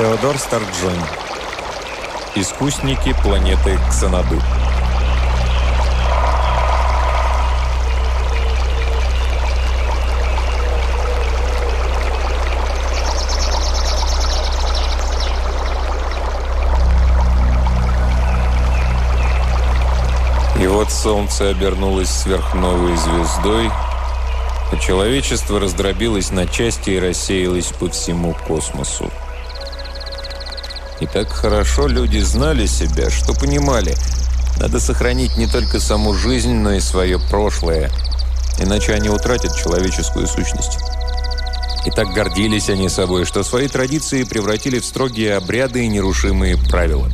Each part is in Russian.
Теодор Старджон. Искусники планеты Ксанаду. И вот солнце обернулось сверхновой звездой, а человечество раздробилось на части и рассеялось по всему космосу. И так хорошо люди знали себя, что понимали, надо сохранить не только саму жизнь, но и свое прошлое, иначе они утратят человеческую сущность. И так гордились они собой, что свои традиции превратили в строгие обряды и нерушимые правила.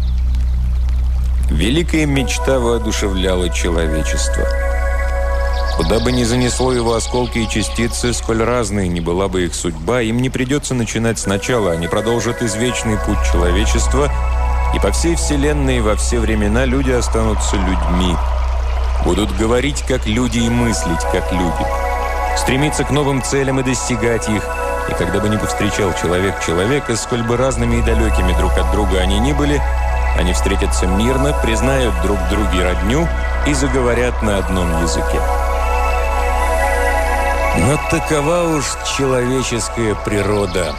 Великая мечта воодушевляла человечество. Куда бы ни занесло его осколки и частицы, сколь разной ни была бы их судьба, им не придется начинать сначала, они продолжат извечный путь человечества, и по всей Вселенной во все времена люди останутся людьми. Будут говорить как люди и мыслить как люди. Стремиться к новым целям и достигать их. И когда бы ни повстречал человек человека, сколь бы разными и далекими друг от друга они ни были, они встретятся мирно, признают друг друге родню и заговорят на одном языке. Но такова уж человеческая природа.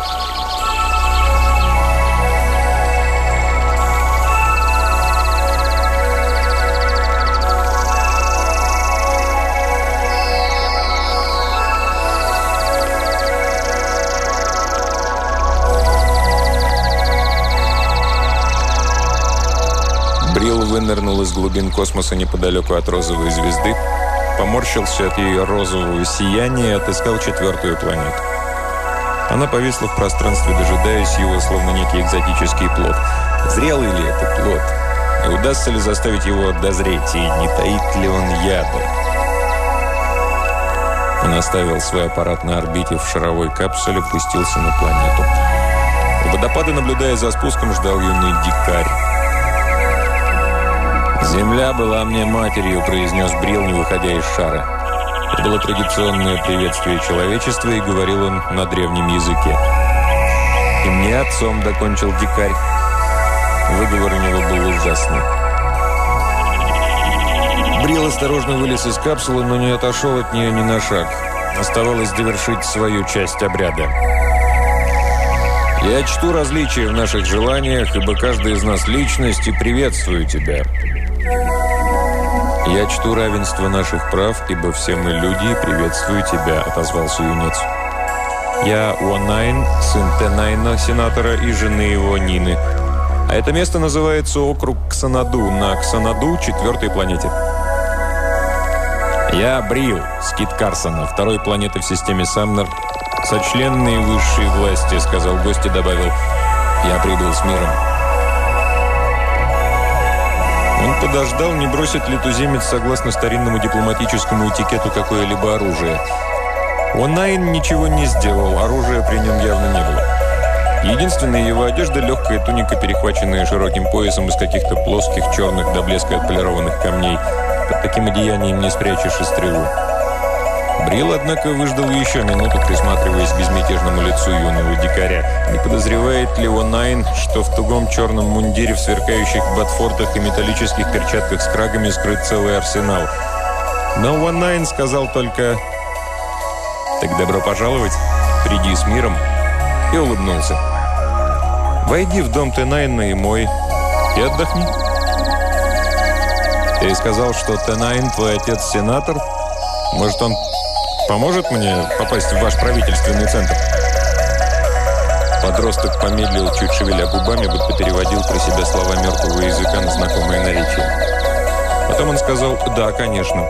Брил вынырнул из глубин космоса неподалеку от розовой звезды, поморщился от ее розового сияния и отыскал четвертую планету. Она повисла в пространстве, дожидаясь его, словно некий экзотический плод. Зрелый ли это плод? И удастся ли заставить его дозреть? И не таит ли он яда? Он оставил свой аппарат на орбите в шаровой капсуле, пустился на планету. У водопада, наблюдая за спуском, ждал юный дикарь. «Земля была мне матерью», — произнес Брил, не выходя из шара. Это было традиционное приветствие человечества, и говорил он на древнем языке. «И мне отцом», — докончил дикарь. Выговор у него был ужасный. Брил осторожно вылез из капсулы, но не отошел от нее ни на шаг. Оставалось довершить свою часть обряда. «Я чту различия в наших желаниях, ибо каждый из нас личность, и приветствую тебя. «Я чту равенство наших прав, ибо все мы люди, и приветствую тебя», — отозвался юнец. «Я Уонайн, сын Тенайна, сенатора, и жены его Нины. А это место называется округ Ксанаду, на Ксанаду, 4-й планете». «Я Брил, скит Карсона, 2-й планеты в системе Самнер, сочленные высшие власти», — сказал гость и добавил: «Я прибыл с миром». Он подождал, не бросит ли туземец согласно старинному дипломатическому этикету какое-либо оружие. Уонайн ничего не сделал, оружия при нем явно не было. Единственная его одежда – легкая туника, перехваченная широким поясом из каких-то плоских, черных до блеска отполированных камней. Под таким одеянием не спрячешь и стрелу. Брил, однако, выждал еще минуту, присматриваясь к безмятежному лицу юного дикаря. Не подозревает ли Уонайн, что в тугом черном мундире, в сверкающих ботфортах и металлических перчатках с крагами скрыт целый арсенал? Но Уонайн сказал только: «Так добро пожаловать, приди с миром», и улыбнулся. «Войди в дом Тенайна и мой, и отдохни». «Ты сказал, что Тенайн твой отец-сенатор? Может, он поможет мне попасть в ваш правительственный центр?» Подросток помедлил, чуть шевеля губами, будто переводил про себя слова мертвого языка на знакомое наречие. Потом он сказал: «Да, конечно».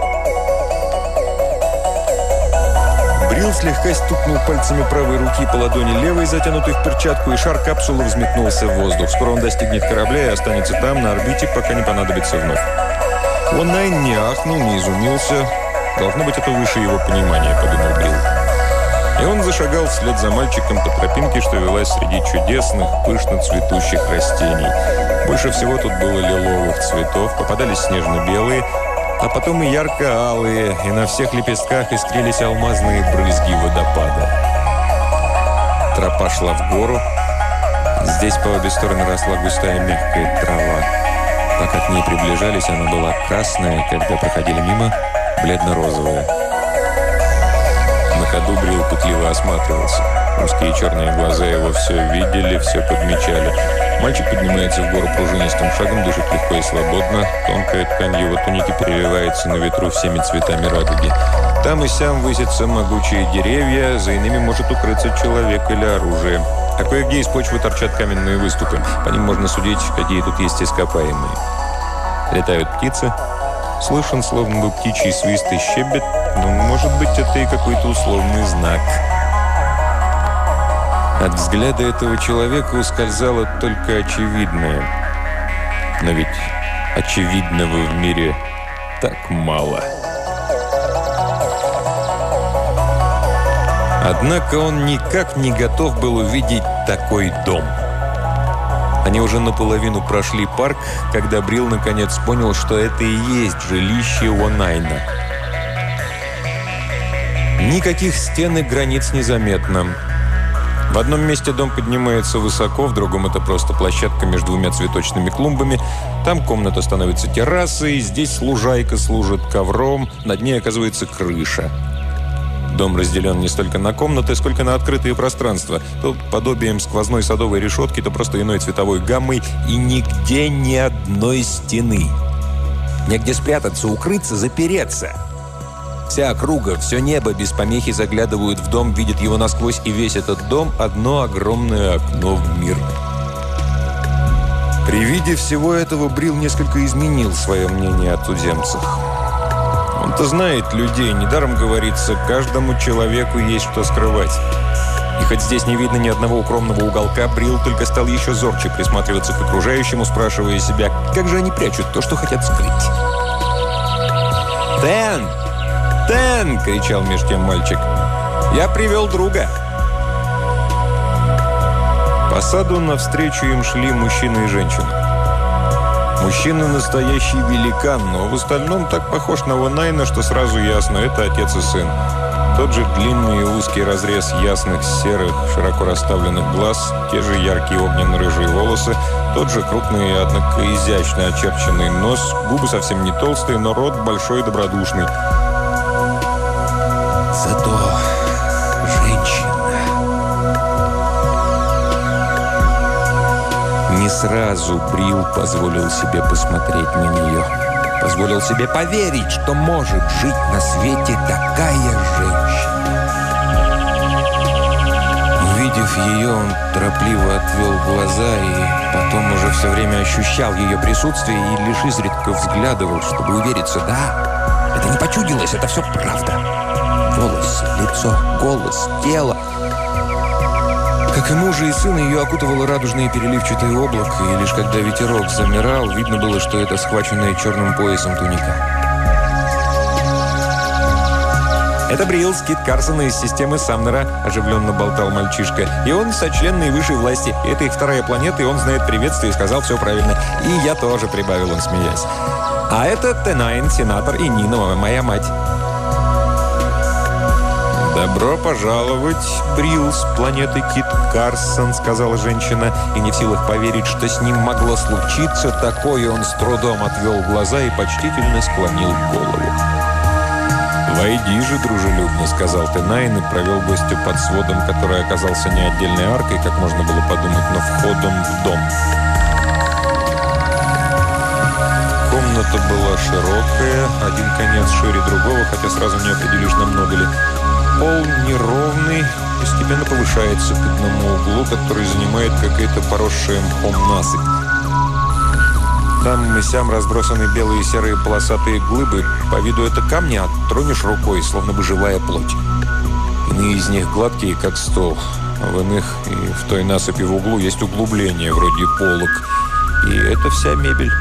Брил слегка стукнул пальцами правой руки по ладони левой, затянутой в перчатку, и шар капсулы взметнулся в воздух. Скоро он достигнет корабля и останется там, на орбите, пока не понадобится вновь. Уонайн не ахнул, не изумился. «Должно быть, это выше его понимания», — подумал Брил. И он зашагал вслед за мальчиком по тропинке, что велась среди чудесных, пышно цветущих растений. Больше всего тут было лиловых цветов, попадались снежно-белые, а потом и ярко-алые, и на всех лепестках искрились алмазные брызги водопада. Тропа шла в гору, Здесь по обе стороны росла густая мягкая трава. Пока к ней приближались, она была красная, когда проходили мимо – бледно-розовая. На ходу Брил пытливо осматривался. Узкие черные глаза его все видели, все подмечали. Мальчик поднимается в гору пружинистым шагом, дышит легко и свободно. Тонкая ткань его туники переливается на ветру всеми цветами радуги. Там и сям высятся могучие деревья, за иными может укрыться человек или оружие. А кое-где из почвы торчат каменные выступы. По ним можно судить, какие тут есть ископаемые. Летают птицы. Слышен словно бы птичий свист и щебет, но, может быть, это и какой-то условный знак. От взгляда этого человека ускользало только очевидное. Но ведь очевидного в мире так мало. Однако он никак не готов был увидеть такой дом. Они уже наполовину прошли парк, когда Брил наконец понял, что это и есть жилище О'Найна. Никаких стен и границ незаметно. В одном месте дом поднимается высоко, в другом это просто площадка между двумя цветочными клумбами. Там комната становится террасой, здесь лужайка служит ковром, над ней оказывается крыша. Дом разделен не столько на комнаты, сколько на открытые пространства. То подобием сквозной садовой решетки, то просто иной цветовой гаммой, и нигде ни одной стены. Негде спрятаться, укрыться, запереться. Вся округа, все небо без помехи заглядывают в дом, видят его насквозь, и весь этот дом – одно огромное окно в мир. При виде всего этого Брил несколько изменил свое мнение о туземцах. Он-то знает людей, недаром говорится, каждому человеку есть что скрывать. И хоть здесь не видно ни одного укромного уголка, Брил только стал еще зорче присматриваться к окружающему, спрашивая себя, как же они прячут то, что хотят скрыть. «Тен! Тен!» — кричал меж тем мальчик. «Я привел друга!» По саду навстречу им шли мужчина и женщина. Мужчина настоящий великан, но в остальном так похож на О'Найна, что сразу ясно – это отец и сын. Тот же длинный и узкий разрез ясных, серых, широко расставленных глаз, те же яркие огненно-рыжие волосы, тот же крупный, однако изящно очерченный нос, губы совсем не толстые, но рот большой и добродушный. Зато женщина. Не сразу Брил позволил себе посмотреть на нее. Позволил себе поверить, что может жить на свете такая женщина. Увидев ее, он торопливо отвел глаза и потом уже все время ощущал ее присутствие и лишь изредка взглядывал, чтобы увериться, да, это не почудилось, это все правда. Волосы, лицо, голос, тело. Как и мужа и сына, ее окутывало радужное переливчатое облако, и лишь когда ветерок замирал, видно было, что это схваченная черным поясом туника. «Это Брил, Кит Карсон из системы Самнера», – оживленно болтал мальчишка. «И он сочлен наивысшей власти. Это их вторая планета, и он знает приветствие и сказал все правильно. И я тоже», – прибавил он, смеясь. «А это Тенайн, сенатор, и Нина, моя мать». «Добро пожаловать, Брил, с планеты Кит Карсон», — сказала женщина, и не в силах поверить, что с ним могло случиться такое, он с трудом отвел глаза и почтительно склонил голову. «Войди же, дружелюбно», — сказал Тенайн и провел гостя под сводом, который оказался не отдельной аркой, как можно было подумать, но входом в дом. Комната была широкая, один конец шире другого, хотя сразу не определишь, намного ли. Пол неровный, постепенно повышается к одному углу, который занимает какая-то поросшая мхом насыпь. Там и сям разбросаны белые серые полосатые глыбы. По виду это камни, а тронешь рукой, словно бы живая плоть. Иные из них гладкие, как стол. А в иных и в той насыпи в углу есть углубления, вроде полок. И это вся мебель.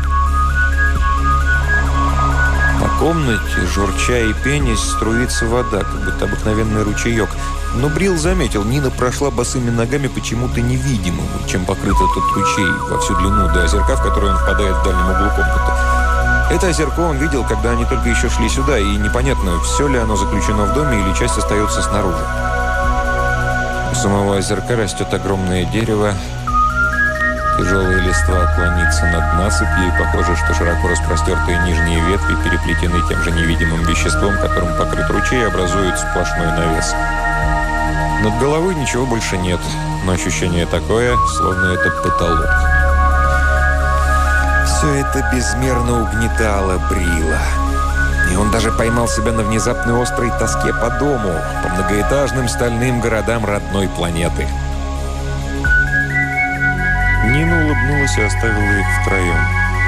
По комнате, журча и пенясь, струится вода, как будто обыкновенный ручеек. Но Брил заметил, Нина прошла босыми ногами почему-то невидимым, чем покрыт этот ручей во всю длину до озерка, в который он впадает в дальнем углу комнаты. Это озерко он видел, когда они только еще шли сюда, и непонятно, все ли оно заключено в доме или часть остается снаружи. У самого озерка растет огромное дерево. Тяжелая листва клонится над насыпью, и похоже, что широко распростертые нижние ветви переплетены тем же невидимым веществом, которым покрыт ручей, и образуют сплошной навес. Над головой ничего больше нет, но ощущение такое, словно это потолок. Все это безмерно угнетало Брила. И он даже поймал себя на внезапной острой тоске по дому, по многоэтажным стальным городам родной планеты. Нина улыбнулась и оставила их втроем.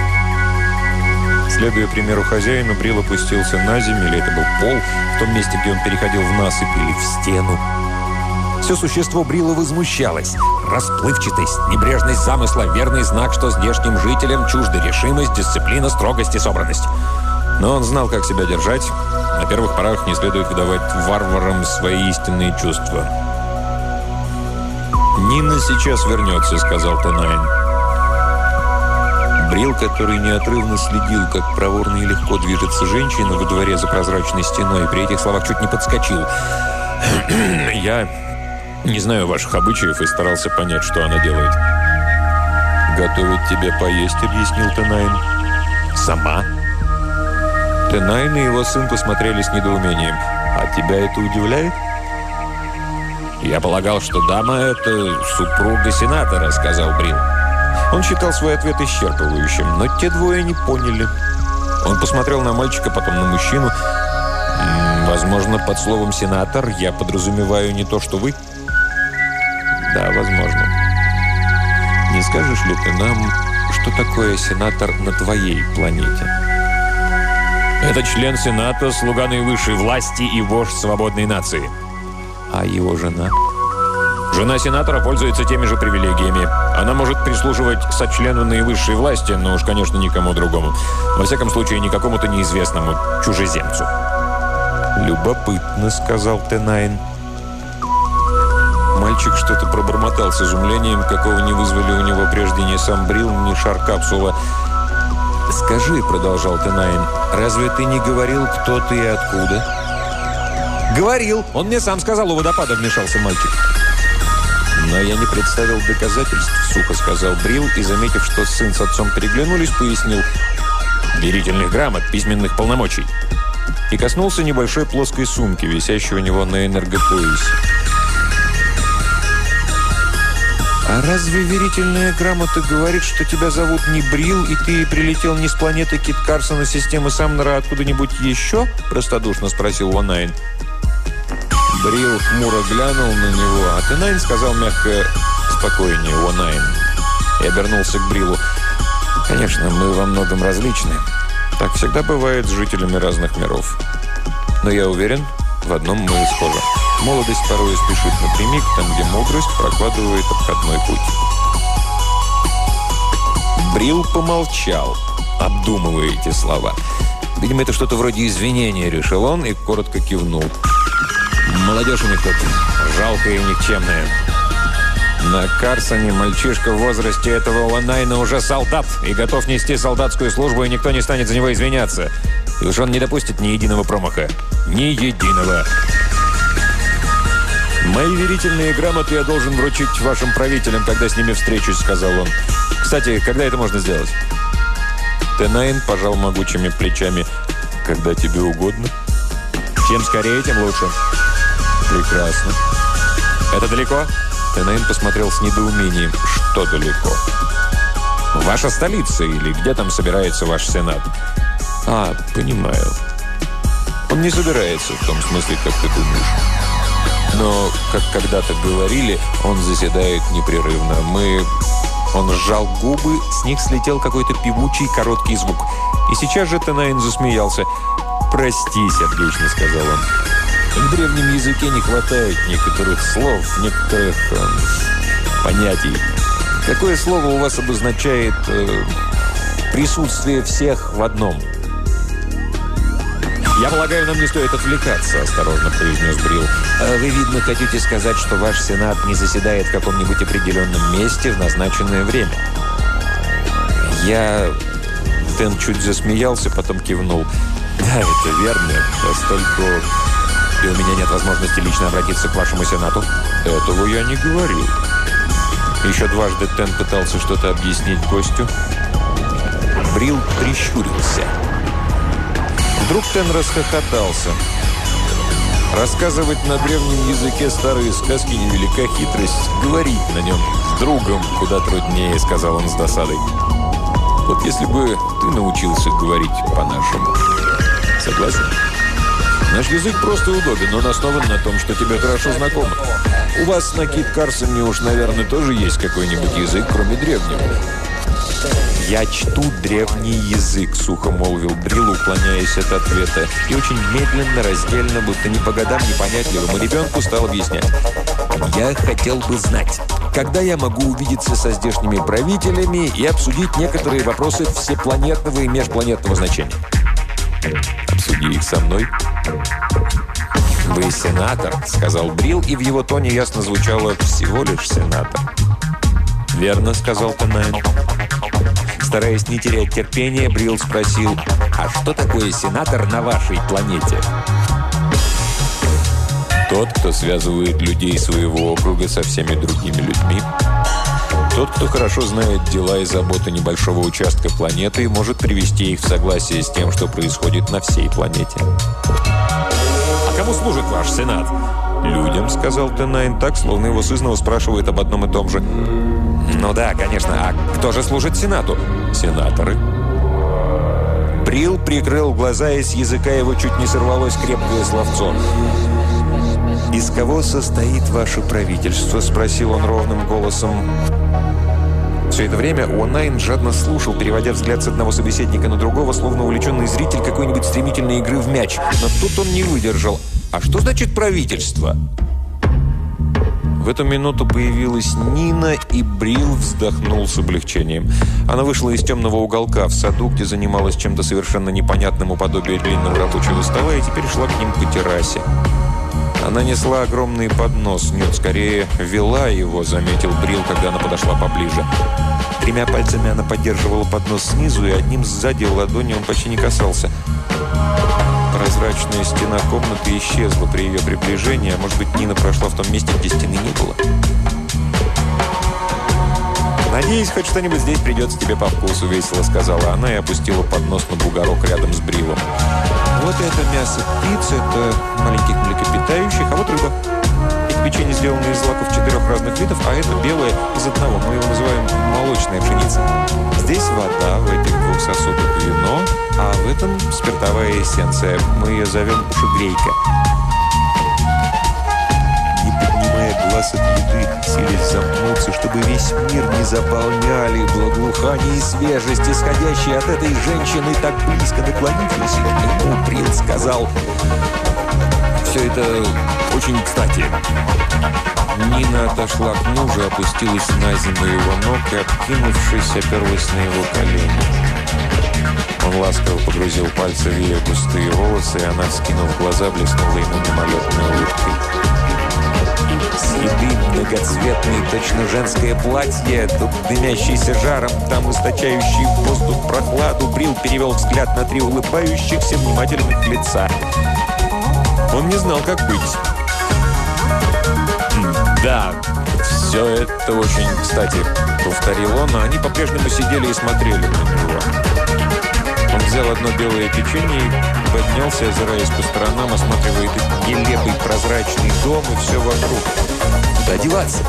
Следуя примеру хозяина, Брил опустился на землю, или это был пол, в том месте, где он переходил в насыпь или в стену. Все существо Брила возмущалось. Расплывчатость, небрежность замысла, верный знак, что здешним жителям чужда решимость, дисциплина, строгость и собранность. Но он знал, как себя держать. На первых порах не следует выдавать варварам свои истинные чувства. «Нина сейчас вернется», — сказал Тенайн. Брил, который неотрывно следил, как проворно и легко движется женщина во дворе за прозрачной стеной, при этих словах чуть не подскочил. «Я не знаю ваших обычаев и старался понять, что она делает». «Готовить тебе поесть», — объяснил Тенайн. «Сама?» Тенайн и его сын посмотрели с недоумением. «А тебя это удивляет?» «Я полагал, что дама — это супруга сенатора», — сказал Брил. Он считал свой ответ исчерпывающим, но те двое не поняли. Он посмотрел на мальчика, потом на мужчину. «Возможно, под словом «сенатор» я подразумеваю не то, что вы?» «Да, возможно. Не скажешь ли ты нам, что такое сенатор на твоей планете?» «Это член Сената, слуга наивысшей власти и вождь свободной нации». «А его жена?» «Жена сенатора пользуется теми же привилегиями. Она может прислуживать сочлену наивысшей власти, но уж, конечно, никому другому. Во всяком случае, не какому-то неизвестному чужеземцу». «Любопытно», — сказал Тенайн. Мальчик что-то пробормотал с изумлением, какого не вызвали у него прежде ни сам Брил, ни шар капсула. «Скажи», — продолжал Тенайн, — «разве ты не говорил, кто ты и откуда?» «Говорил! Он мне сам сказал, у водопада», — вмешался мальчик. «Но я не представил доказательств», — сухо сказал Брил, и, заметив, что сын с отцом переглянулись, пояснил: «Верительных грамот, письменных полномочий». И коснулся небольшой плоской сумки, висящей у него на энергопоясе. «А разве верительная грамота говорит, что тебя зовут не Брил, и ты прилетел не с планеты Кит Карсона системы Самнера, а откуда-нибудь еще?» – простодушно спросил Онайн. Брил хмуро глянул на него, а Тенайн сказал мягко: «Спокойнее, Онайн», и обернулся к Брилу. «Конечно, мы во многом различны. Так всегда бывает с жителями разных миров. Но я уверен, в одном мы схожи. Молодость порой спешит напрямик, там, где мудрость прокладывает обходной путь». Брил помолчал, обдумывая эти слова. Видимо, это что-то вроде извинения, решил он, и коротко кивнул. «Молодежь у них тут жалкая и никчемная. На Карсоне мальчишка в возрасте этого Онайна уже солдат и готов нести солдатскую службу, и никто не станет за него извиняться. И уж он не допустит ни единого промаха. Ни единого. «Мои верительные грамоты я должен вручить вашим правителям, когда с ними встречусь», — сказал он. «Кстати, когда это можно сделать?» Тенайн пожал могучими плечами. «Когда тебе угодно. Чем скорее, тем лучше». «Прекрасно. Это далеко?» Тенайн посмотрел с недоумением. «Что далеко?» «Ваша столица или где там собирается ваш сенат?» «А, понимаю. Он не собирается в том смысле, как ты думаешь. Но, как когда-то говорили, он заседает непрерывно. Он сжал губы, с них слетел какой-то певучий короткий звук. И сейчас же Тенайн засмеялся. «Прости, сердечно», — сказал он. «В древнем языке не хватает некоторых слов, некоторых понятий. Какое слово у вас обозначает присутствие всех в одном?» «Я полагаю, нам не стоит отвлекаться», — осторожно произнес Брил. «Вы, видно, хотите сказать, что ваш сенат не заседает в каком-нибудь определенном месте в назначенное время?» Тен чуть засмеялся, потом кивнул. «Да, это верно, поскольку и у меня нет возможности лично обратиться к вашему сенату». «Этого я не говорил. Еще дважды Тен пытался что-то объяснить гостю. Брил прищурился. Вдруг Тен расхохотался. Рассказывать на древнем языке старые сказки невелика хитрость. Говорить на нем с другом куда труднее, сказал он с досадой. Вот если бы ты научился говорить по-нашему. Согласен? Наш язык просто удобен, он основан на том, что тебе хорошо знакомо. У вас на Кит-Карсоне уж, наверное, тоже есть какой-нибудь язык, кроме древнего. «Я чту древний язык», — сухо молвил Брил, уклоняясь от ответа. И очень медленно, раздельно, будто не по годам, непонятливому ребенку стал объяснять. «Я хотел бы знать, когда я могу увидеться со здешними правителями и обсудить некоторые вопросы всепланетного и межпланетного значения». «Обсуди их со мной». «Вы сенатор», — сказал Брил, и в его тоне ясно звучало «всего лишь сенатор». «Верно», — сказал Тенайн. Стараясь не терять терпения, Брил спросил: «А что такое сенатор на вашей планете?» «Тот, кто связывает людей своего округа со всеми другими людьми. Тот, кто хорошо знает дела и заботы небольшого участка планеты и может привести их в согласие с тем, что происходит на всей планете». «А кому служит ваш сенат?» «Людям», — сказал Тенайн так, словно его сызнова спрашивают об одном и том же. «Ну да, конечно. А кто же служит сенату?» «Сенаторы». Брил прикрыл глаза, и с языка его чуть не сорвалось крепкое словцо. «Из кого состоит ваше правительство?» — спросил он ровным голосом. Все это время О'Найн жадно слушал, переводя взгляд с одного собеседника на другого, словно увлеченный зритель какой-нибудь стремительной игры в мяч. Но тут он не выдержал. «А что значит правительство?» В эту минуту появилась Нина, и Брил вздохнул с облегчением. Она вышла из темного уголка в саду, где занималась чем-то совершенно непонятным у подобия длинного рабочего стола, и теперь шла к ним по террасе. Она несла огромный поднос. Нет, скорее, вела его, заметил Брил, когда она подошла поближе. 3 пальцами она поддерживала поднос снизу, и одним сзади ладони он почти не касался. Прозрачная стена комнаты исчезла при ее приближении, а может быть, Нина прошла в том месте, где стены не было. «Надеюсь, хоть что-нибудь здесь придется тебе по вкусу», — весело сказала она и опустила поднос на бугорок рядом с Брилом. «Вот это мясо птиц, это маленьких млекопитающих, а вот рыба. Эти печенье сделаны из злаков 4 разных видов, а это белое из одного. Мы его называем молочная пшеница. Здесь вода, в этих 2 сосудах вино, а в этом спиртовая эссенция. Мы ее зовем ушегрейка». Не поднимая глаз от еды, силясь замкнуться, чтобы весь мир не заполняли благоухание и свежесть, исходящие от этой женщины, так близко наклонившейся к нему, Брил сказал: «Все это очень кстати». Нина отошла к мужу, опустилась на землю его ног и, откинувшись, оперлась на его колени. Он ласково погрузил пальцы в ее густые волосы, и она, вскинув глаза, блеснула ему мимолетной улыбкой. С еды многоцветное, точно женское платье, тут дымящийся жаром, там источающий в воздух прохладу. Брил перевел взгляд на 3 улыбающихся, внимательных лица. Он не знал, как быть. «Да, все это очень кстати», — повторил он, а они по-прежнему сидели и смотрели на него. Он взял одно белое печенье и поднялся, озираясь по сторонам, осматривая этот нелепый прозрачный дом и все вокруг. Куда деваться?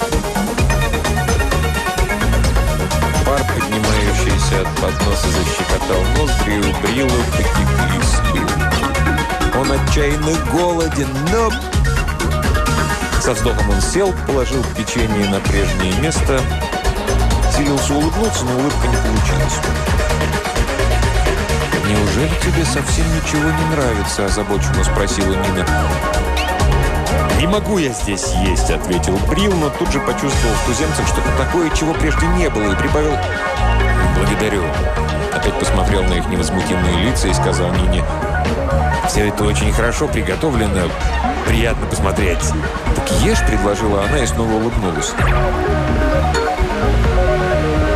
Пар, поднимающийся от подноса, защекотал ноздри, и у Брила потекли слюни. Он отчаянно голоден, но... Со вздохом он сел, положил печенье на прежнее место, силился улыбнуться, но улыбка не получилась. «Неужели тебе совсем ничего не нравится?» – озабоченно спросила Нина. «Не могу я здесь есть», – ответил Брил, но тут же почувствовал в туземцах что-то такое, чего прежде не было, и прибавил: «Благодарю». А тот посмотрел на их невозмутимые лица и сказал Нине: «Все это очень хорошо приготовлено, приятно посмотреть». «Так ешь», – предложила она и снова улыбнулась.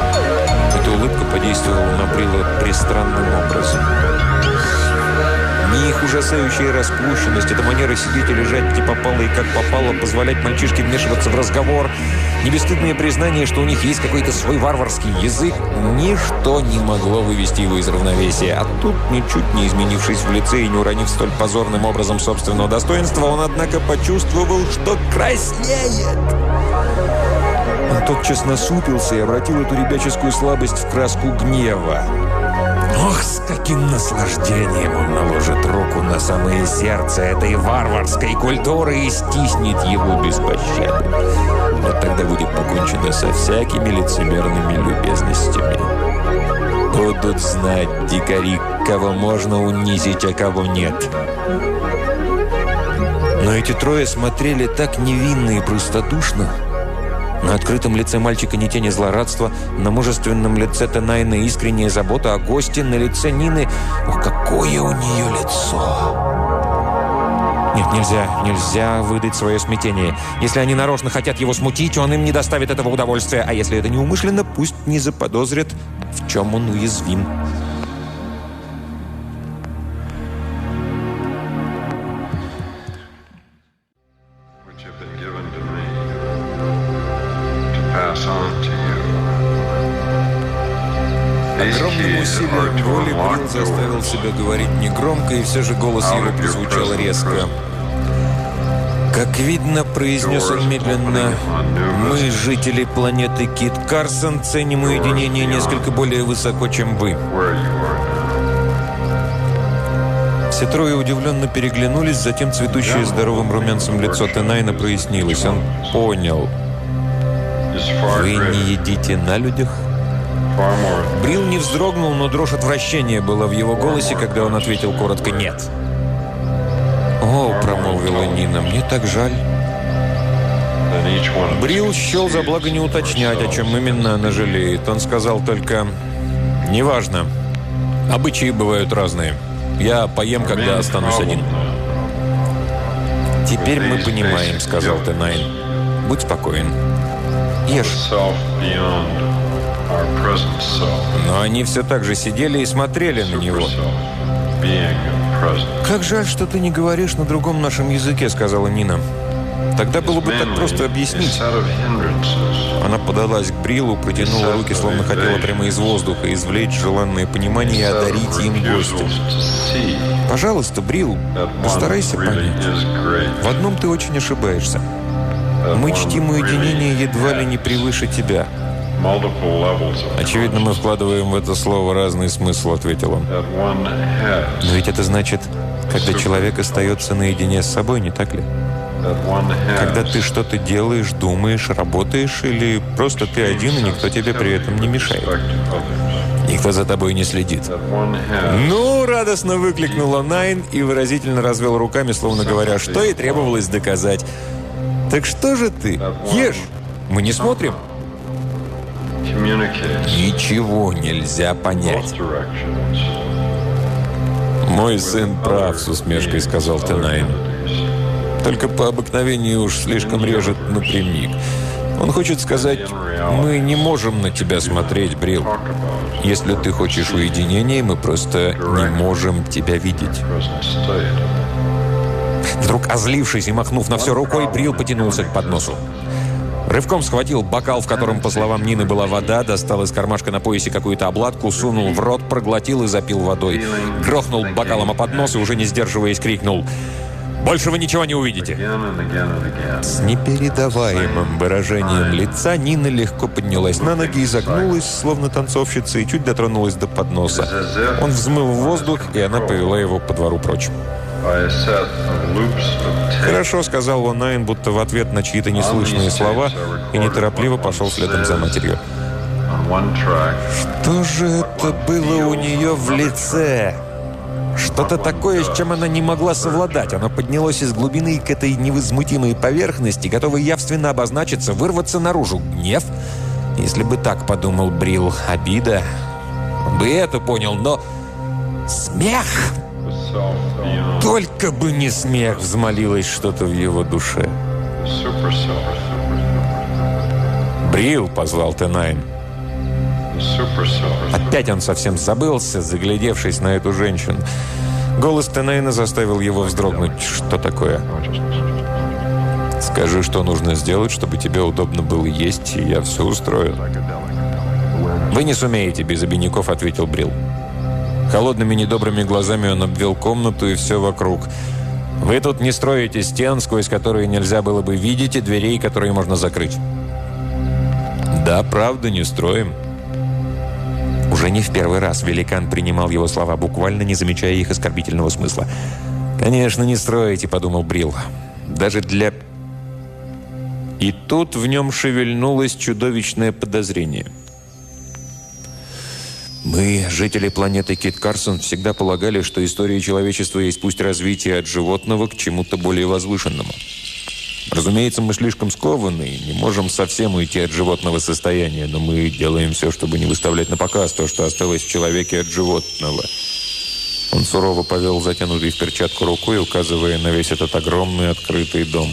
Эта улыбка подействовала на Брила пристранным образом. ни их ужасающая распущенность, эта манера сидеть и лежать где попало и как попало, позволять мальчишке вмешиваться в разговор, ни бесстыдное признание, что у них есть какой-то свой варварский язык, ничто не могло вывести его из равновесия. А тут, ничуть не изменившись в лице и не уронив столь позорным образом собственного достоинства, он, однако, почувствовал, что краснеет. Он тотчас насупился и обратил эту ребяческую слабость в краску гнева. Ох, с каким наслаждением он наложит руку на самое сердце этой варварской культуры и стиснет его без пощады. Вот тогда будет покончено со всякими лицемерными любезностями. Будут знать дикари, кого можно унизить, а кого нет. Но эти трое смотрели так невинно и простодушно. На открытом лице мальчика ни тени злорадства, на мужественном лице Тенайна искренняя забота о госте, на лице Нины... Ох, какое у нее лицо! Нет, нельзя выдать свое смятение. Если они нарочно хотят его смутить, он им не доставит этого удовольствия. А если это неумышленно, пусть не заподозрят, в чем он уязвим. Огромным усилием воли Брил заставил себя говорить негромко, и все же голос его прозвучал резко. «Как видно, — произнес он медленно, — мы, жители планеты Кит Карсон, ценим уединение несколько более высоко, чем вы». Все трое удивленно переглянулись, затем цветущее здоровым румянцем лицо Тенайна прояснилось. Он понял. «Вы не едите на людях?» Брил не вздрогнул, но дрожь отвращения была в его голосе, когда он ответил коротко «нет». «О, — промолвила Нина, — мне так жаль». Брил счел за благо не уточнять, о чем именно она жалеет. Он сказал только «неважно. Обычаи бывают разные. Я поем, когда останусь один». «Теперь мы понимаем, — сказал Тенайн. — Будь спокоен. Ешь». Но они все так же сидели и смотрели на него. «Как жаль, что ты не говоришь на другом нашем языке», — сказала Нина. «Тогда было бы так просто объяснить». Она подалась к Брилу, протянула руки, словно хотела прямо из воздуха извлечь желанное понимание и одарить им гостя. «Пожалуйста, Брил, постарайся понять. В одном ты очень ошибаешься. Мы чтим уединение едва ли не превыше тебя». «Очевидно, мы вкладываем в это слово разный смысл», — ответил он. «Но ведь это значит, когда человек остается наедине с собой, не так ли? Когда ты что-то делаешь, думаешь, работаешь, или просто ты один, и никто тебе при этом не мешает. Никто за тобой не следит». «Ну!» — радостно выкликнула Найн и выразительно развел руками, словно говоря, что и требовалось доказать. «Так что же ты? Ешь! Мы не смотрим!» Ничего нельзя понять. «Мой сын прав», — с усмешкой сказал Тенайн. «Только по обыкновению уж слишком режет напрямик. Он хочет сказать, мы не можем на тебя смотреть, Брил. Если ты хочешь уединения, мы просто не можем тебя видеть». Вдруг, озлившись и махнув на все рукой, Брил потянулся к подносу. Рывком схватил бокал, в котором, по словам Нины, была вода, достал из кармашка на поясе какую-то обладку, сунул в рот, проглотил и запил водой. Грохнул бокалом о поднос и, уже не сдерживаясь, крикнул: «Больше вы ничего не увидите!» С непередаваемым выражением лица Нина легко поднялась на ноги и загнулась, словно танцовщица, и чуть дотронулась до подноса. Он взмыл в воздух, и она повела его по двору прочь. «Хорошо», — сказал Лонайн, будто в ответ на чьи-то неслышные слова, и неторопливо пошел следом за матерью. Что же это было у нее в лице? Что-то такое, с чем она не могла совладать. Оно поднялось из глубины к этой невозмутимой поверхности, готовой явственно обозначиться, вырваться наружу. Гнев? Если бы так подумал Брил. Обида? Он бы это понял, но... Смех! Только бы не смех, взмолилось что-то в его душе. «Брил!» — позвал Тенайн. Опять он совсем забылся, заглядевшись на эту женщину. Голос Тенайна заставил его вздрогнуть. «Что такое?» «Скажи, что нужно сделать, чтобы тебе удобно было есть, и я все устрою». «Вы не сумеете без обиняков», — ответил Брил. Холодными недобрыми глазами он обвел комнату и все вокруг. «Вы тут не строите стен, сквозь которые нельзя было бы видеть, и дверей, которые можно закрыть». «Да, правда, не строим». Уже не в первый раз великан принимал его слова, буквально не замечая их оскорбительного смысла. «Конечно, не строите», — подумал Брил. «Даже для...» И тут в нем шевельнулось чудовищное подозрение. Мы, жители планеты Кит Карсон, всегда полагали, что история человечества есть путь развития от животного к чему-то более возвышенному. Разумеется, мы слишком скованы и не можем совсем уйти от животного состояния, но мы делаем все, чтобы не выставлять на показ то, что осталось в человеке от животного. Он сурово повел затянутой в перчатку рукой, указывая на весь этот огромный открытый дом.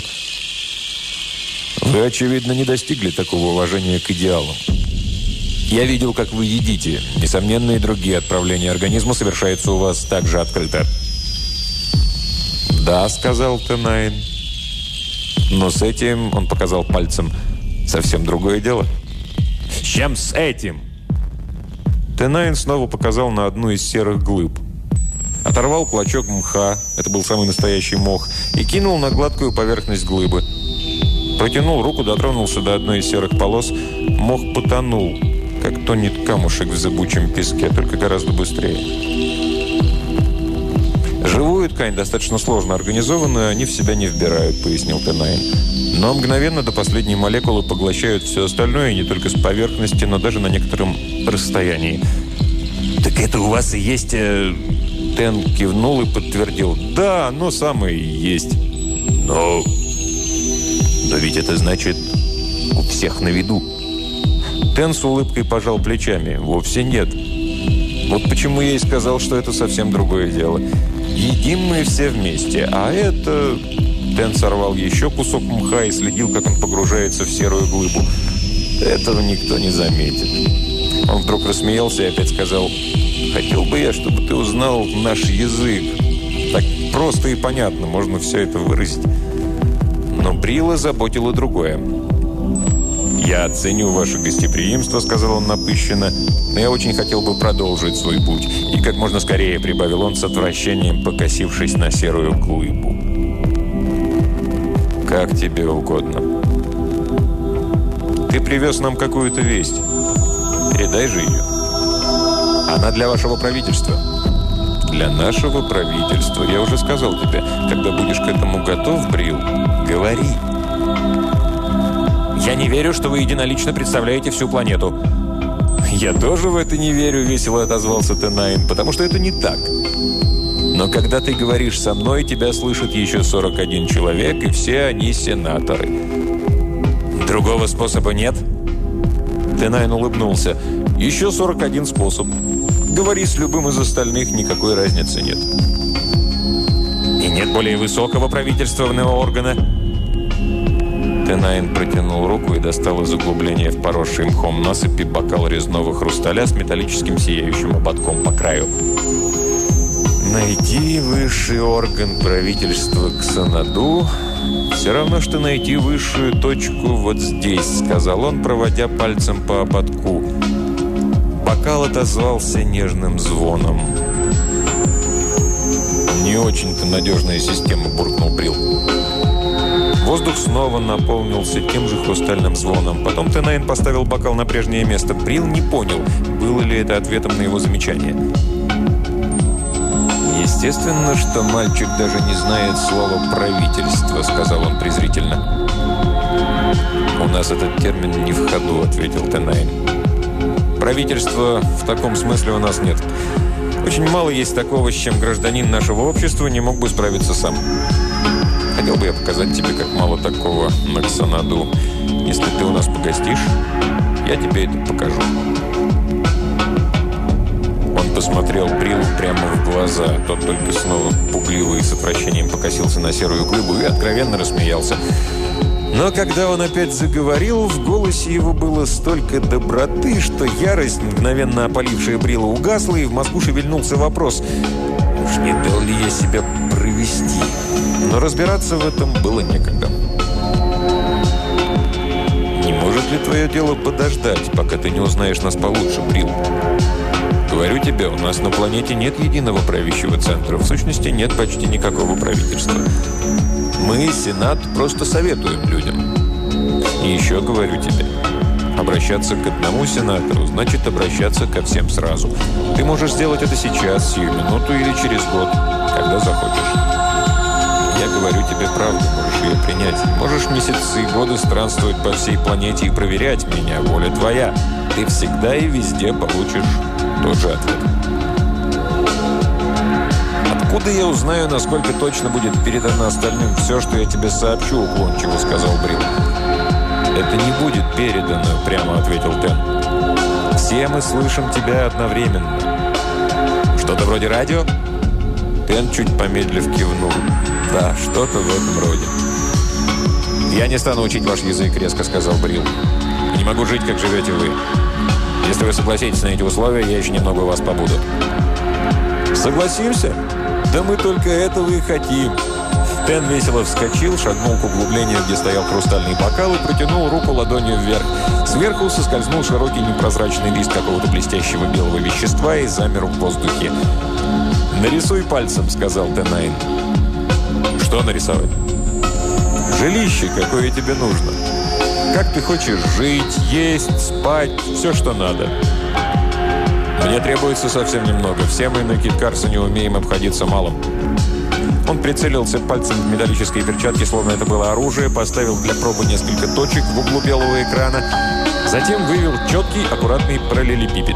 Вы, очевидно, не достигли такого уважения к идеалам. Я видел, как вы едите. Несомненно, и другие отправления организма совершаются у вас так же открыто. «Да», — сказал Тенайн. «Но с этим, — он показал пальцем, — совсем другое дело». «С чем с этим?» Тенайн снова показал на одну из серых глыб. Оторвал клочок мха, это был самый настоящий мох, и кинул на гладкую поверхность глыбы. Протянул руку, дотронулся до одной из серых полос. Мох потонул, как тонет камушек в зыбучем песке, только гораздо быстрее. «Живую ткань достаточно сложно организована, они в себя не вбирают», — пояснил Тенайн. «Но мгновенно до последней молекулы поглощают все остальное, не только с поверхности, но даже на некотором расстоянии». «Так это у вас и есть...» Тен кивнул и подтвердил. «Да, оно самое и есть». «Но ведь это значит у всех на виду». Тен с улыбкой пожал плечами. «Вовсе нет. Вот почему я и сказал, что это совсем другое дело. Едим мы все вместе, а это...» Тен сорвал еще кусок мха и следил, как он погружается в серую глыбу. «Этого никто не заметит». Он вдруг рассмеялся и опять сказал: «Хотел бы я, чтобы ты узнал наш язык. Так просто и понятно, можно все это выразить». Но Брила заботило другое. «Я ценю ваше гостеприимство», — сказал он напыщенно, «но я очень хотел бы продолжить свой путь». И как можно скорее, прибавил он с отвращением, покосившись на серую глыбу. «Как тебе угодно. Ты привез нам какую-то весть. Передай же ее. Она для вашего правительства». «Для нашего правительства. Я уже сказал тебе, когда будешь к этому готов, Брил, говори». «Я не верю, что вы единолично представляете всю планету». «Я тоже в это не верю», — весело отозвался Тенайн, «потому что это не так. Но когда ты говоришь со мной, тебя слышит еще 41 человек, и все они сенаторы». «Другого способа нет?» Тенайн улыбнулся. «Еще 41 способ. Говори с любым из остальных, никакой разницы нет». «И нет более высокого правительственного органа?» Тенайн протянул руку и достал из углубления в поросшей мхом насыпи бокал резного хрусталя с металлическим сияющим ободком по краю. «Найти высший орган правительства Ксанаду все равно, что найти высшую точку вот здесь», — сказал он, проводя пальцем по ободку. Бокал отозвался нежным звоном. «Не очень-то надежная система», — буркнул Брил. Воздух снова наполнился тем же хрустальным звоном. Потом Тенайн поставил бокал на прежнее место. Брил не понял, было ли это ответом на его замечание. «Естественно, что мальчик даже не знает слова «правительство», — сказал он презрительно. «У нас этот термин не в ходу», — ответил Тенайн. «Правительства в таком смысле у нас нет. Очень мало есть такого, с чем гражданин нашего общества не мог бы справиться сам. Хотел бы я показать тебе, как мало такого на Ксанаду. Если ты у нас погостишь, я тебе это покажу». Он посмотрел Брилу прямо в глаза. Тот только снова пугливо и с отвращением покосился на серую глыбу и откровенно рассмеялся. Но когда он опять заговорил, в голосе его было столько доброты, что ярость, мгновенно опалившая Брила, угасла, и в мозгу шевельнулся вопрос: Уж не дал ли я себя провести? Но разбираться в этом было некогда. Не может ли твое дело подождать, пока ты не узнаешь нас получше, Брил? Говорю тебе, у нас на планете нет единого правящего центра. В сущности, нет почти никакого правительства. Мы, Сенат, просто советуем людям. И еще говорю тебе, обращаться к одному сенатору значит обращаться ко всем сразу. Ты можешь сделать это сейчас, сию минуту или через год, когда захочешь. Я говорю тебе правду, можешь ее принять. Можешь месяцы и годы странствовать по всей планете и проверять меня, воля твоя. Ты всегда и везде получишь тот же ответ. «Откуда я узнаю, насколько точно будет передано остальным все, что я тебе сообщу?» – уклончиво сказал Брил. «Это не будет передано», – прямо ответил Тен. «Все мы слышим тебя одновременно». «Что-то вроде радио?» Тен, чуть помедлив, кивнул. «Да, что-то в этом роде». «Я не стану учить ваш язык», – резко сказал Брил. «Не могу жить, как живете вы. Если вы согласитесь на эти условия, я еще немного у вас побуду». «Согласимся? Да мы только этого и хотим». Тен весело вскочил, шагнул к углублению, где стоял хрустальный бокал, и протянул руку ладонью вверх. Сверху соскользнул широкий непрозрачный лист какого-то блестящего белого вещества и замер в воздухе. «Нарисуй пальцем», — сказал Тенайн. «Что нарисовать?» «Жилище, какое тебе нужно. Как ты хочешь жить, есть, спать, все, что надо». «Мне требуется совсем немного. Все мы на Кит-Карсоне умеем обходиться малым». Он прицелился пальцем в металлические перчатки, словно это было оружие, поставил для пробы несколько точек в углу белого экрана, затем вывел четкий, аккуратный параллелепипед.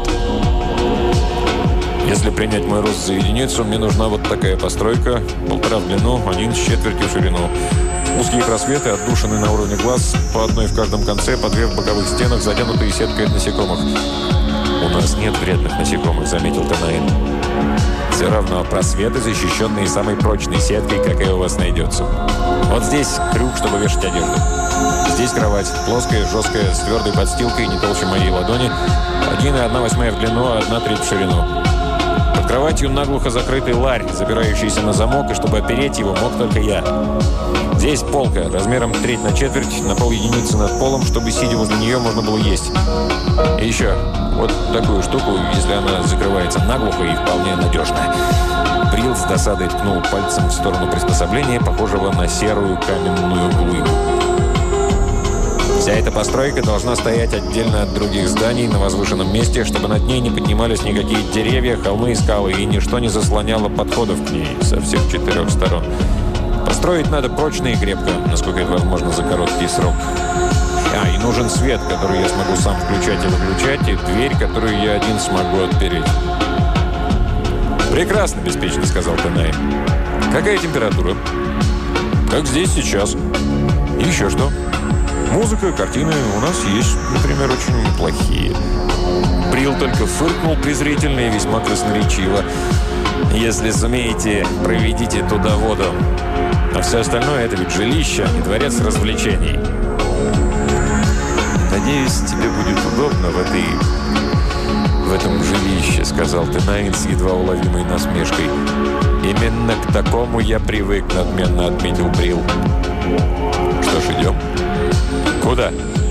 «Если принять мой рост за единицу, мне нужна вот такая постройка, 1,5 в длину, 1,25 в ширину. Узкие просветы, отдушины на уровне глаз, по одной в каждом конце, по 2 в боковых стенах, затянутые сеткой от насекомых». «У нас нет вредных насекомых», — заметил Танаин. «Все равно просветы, защищенные самой прочной сеткой, какая у вас найдется. Вот здесь крюк, чтобы вешать одежду. Здесь кровать, плоская, жесткая, с твердой подстилкой, не толще моей ладони, 1,1/8 в длину, 1/3 в ширину. Под кроватью наглухо закрытый ларь, запирающийся на замок, и чтобы опереть его, мог только я. Здесь полка, размером 1/3 на 1/4, на полединицы над полом, чтобы, сидя возле нее, можно было есть. И еще вот такую штуку, если она закрывается наглухо и вполне надежно». Брил с досадой ткнул пальцем в сторону приспособления, похожего на серую каменную глыбу. «Вся эта постройка должна стоять отдельно от других зданий на возвышенном месте, чтобы над ней не поднимались никакие деревья, холмы и скалы, и ничто не заслоняло подходов к ней со всех 4 сторон. Построить надо прочно и крепко, насколько это возможно за короткий срок. И нужен свет, который я смогу сам включать и выключать, и дверь, которую я один смогу отпереть». «Прекрасно, беспечно», — сказал Тенай. «Какая температура?» «Как здесь сейчас». «И еще что?» «Музыка, картины у нас есть, например, очень неплохие». Брил только фыркнул презрительно и весьма красноречиво. «Если сумеете, проведите туда воду. А все остальное — это ведь жилище, а не дворец развлечений». «Надеюсь, тебе будет удобно в этом жилище», — сказал Тенаин с едва уловимой насмешкой. «Именно к такому я привык», — надменно отметил Брил. «Что ж, идем?» «Куда?»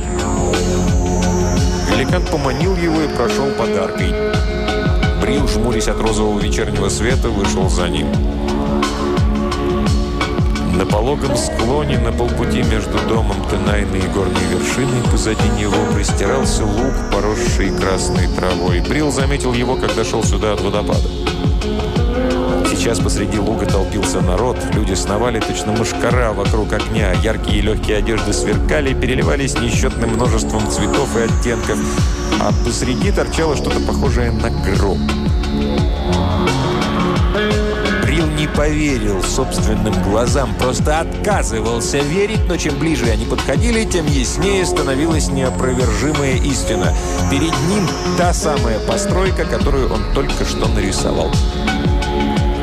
Великан поманил его и прошел подаркой. Брил, жмурясь от розового вечернего света, вышел за ним. На пологом склоне, на полпути между домом Тенайна и горной вершиной, позади него простирался луг, поросший красной травой. Брил заметил его, когда шел сюда от водопада. Сейчас посреди луга толпился народ, люди сновали точно мошкара вокруг огня, яркие и легкие одежды сверкали, переливались несчетным множеством цветов и оттенков, а посреди торчало что-то похожее на гроб. Брил не поверил собственным глазам, просто отказывался верить, но чем ближе они подходили, тем яснее становилась неопровержимая истина. Перед ним та самая постройка, которую он только что нарисовал.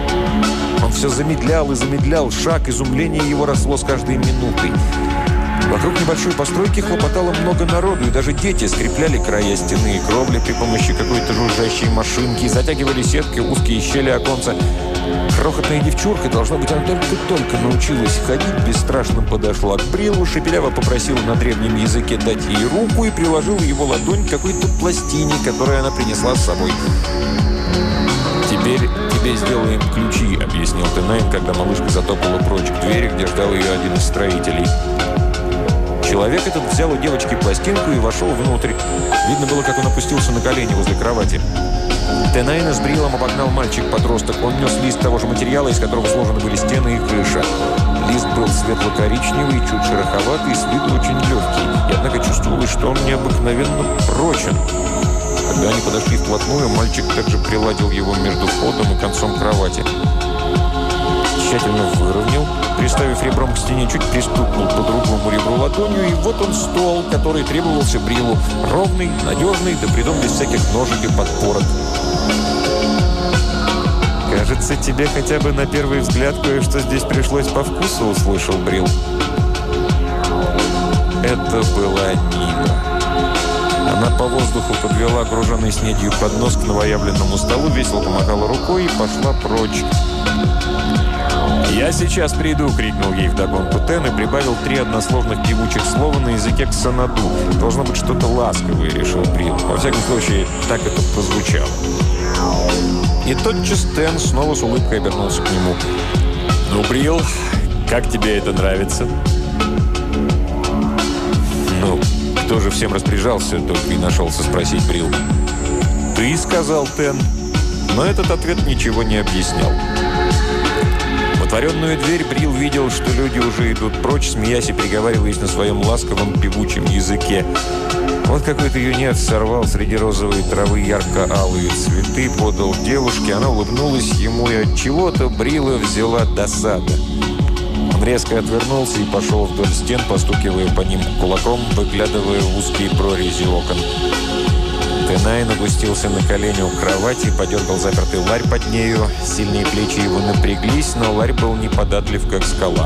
Он все замедлял и замедлял шаг, изумление его росло с каждой минутой. Вокруг небольшой постройки хлопотало много народу, и даже дети скрепляли края стены и кровли при помощи какой-то жужжащей машинки, затягивали сеткой узкие щели оконца. Крохотная девчурка, должно быть, она только-только научилась ходить, бесстрашно подошла к Брилу, шепеляво попросила на древнем языке дать ей руку и приложила его ладонь к какой-то пластине, которую она принесла с собой. «Теперь тебе сделаем ключи», — объяснил Тенайн, когда малышка затопала прочь к двери, где ждал ее один из строителей. Человек этот взял у девочки пластинку и вошел внутрь. Видно было, как он опустился на колени возле кровати. Тенайна с Брилом обогнал мальчик-подросток. Он нес лист того же материала, из которого сложены были стены и крыша. Лист был светло-коричневый, чуть шероховатый, с виду очень легкий. И однако чувствовалось, что он необыкновенно прочен. Когда они подошли вплотную, мальчик также приладил его между входом и концом кровати. Тщательно выровнял, приставив ребром к стене, чуть пристукнул по другому ребру ладонью, и вот он стол, который требовался Брилу. Ровный, надежный, да притом без всяких ножек и подпорок. «Кажется, тебе хотя бы на первый взгляд кое-что здесь пришлось по вкусу», — услышал Брил. Это была Нина. Она по воздуху подвела груженный снедью поднос к новоявленному столу, весело помахала рукой и пошла прочь. «Я сейчас приду!» — крикнул ей вдогонку Тен и прибавил 3 односложных певучих слова на языке ксанаду. Должно быть что-то ласковое, решил Брил. Во всяком случае, так это прозвучало. И тотчас Тен снова с улыбкой обернулся к нему. «Ну, Брил, как тебе это нравится?» «Ну, кто же всем распоряжался?» — только и нашелся спросить Брил. «Ты», — сказал Тен. Но этот ответ ничего не объяснял. В отворенную дверь Брил видел, что люди уже идут прочь, смеясь и переговариваясь на своем ласковом певучем языке. Вот какой-то юнец сорвал среди розовой травы ярко-алые цветы, подал девушке, она улыбнулась ему, и от чего-то Брила взяла досада. Он резко отвернулся и пошел вдоль стен, постукивая по ним кулаком, выглядывая в узкие прорези окон. Тенайн опустился на колени у кровати, подергал запертый ларь под нею. Сильные плечи его напряглись, но ларь был неподатлив, как скала.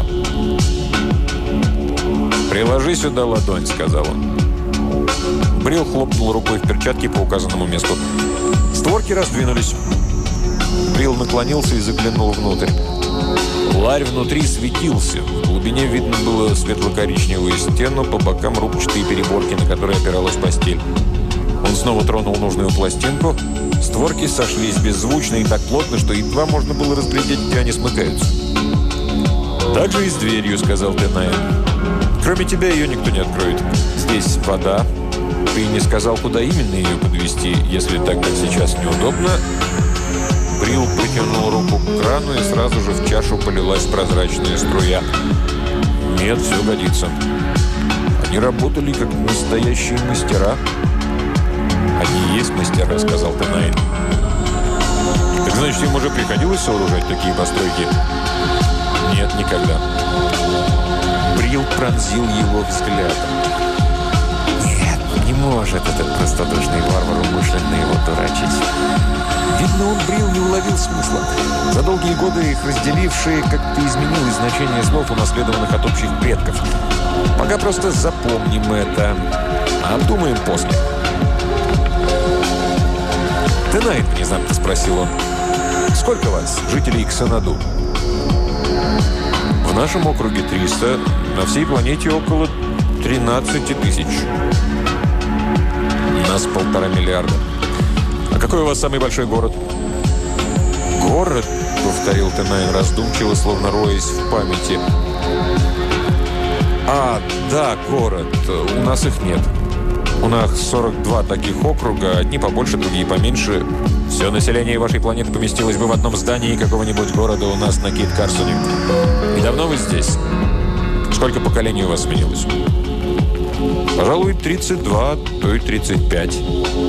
«Приложи сюда ладонь», — сказал он. Брил хлопнул рукой в перчатке по указанному месту. Створки раздвинулись. Брил наклонился и заглянул внутрь. Ларь внутри светился. В глубине видно было светло-коричневую стену, по бокам рубчатые переборки, на которые опиралась постель. Он снова тронул нужную пластинку. Створки сошлись беззвучно и так плотно, что едва можно было разглядеть, где они смыкаются. «Так же и с дверью», — сказал Тенайн. «Кроме тебя ее никто не откроет. Здесь вода. Ты не сказал, куда именно ее подвести, если так, как сейчас, неудобно». Брил протянул руку к крану, и сразу же в чашу полилась прозрачная струя. «Нет, все годится». Они работали как настоящие мастера. «Они и есть мастера», — сказал Тенайн. «Так значит, им уже приходилось сооружать такие постройки?» «Нет, никогда». Брил пронзил его взглядом. «Нет, не может этот простодушный варвар умышленно его дурачить». Видно, он, Брил, не уловил смысла. За долгие годы их разделившие как-то изменилось значение слов, унаследованных от общих предков. Пока просто запомним это, а обдумаем после. «Тенайн», — внезапно спросил он, — «сколько вас, жителей Ксанаду?» «В нашем округе 300, на всей планете около 13 тысяч. Нас 1,5 миллиарда. А какой у вас самый большой город?» «Город?» — повторил Тенайн раздумчиво, словно роясь в памяти. «А, да, город. У нас их нет. У нас 42 таких округа, одни побольше, другие поменьше. Все население вашей планеты поместилось бы в одном здании какого-нибудь города у нас на Кит-Карсоне. И давно вы здесь? Сколько поколений у вас сменилось?» «Пожалуй, 32, то и 35.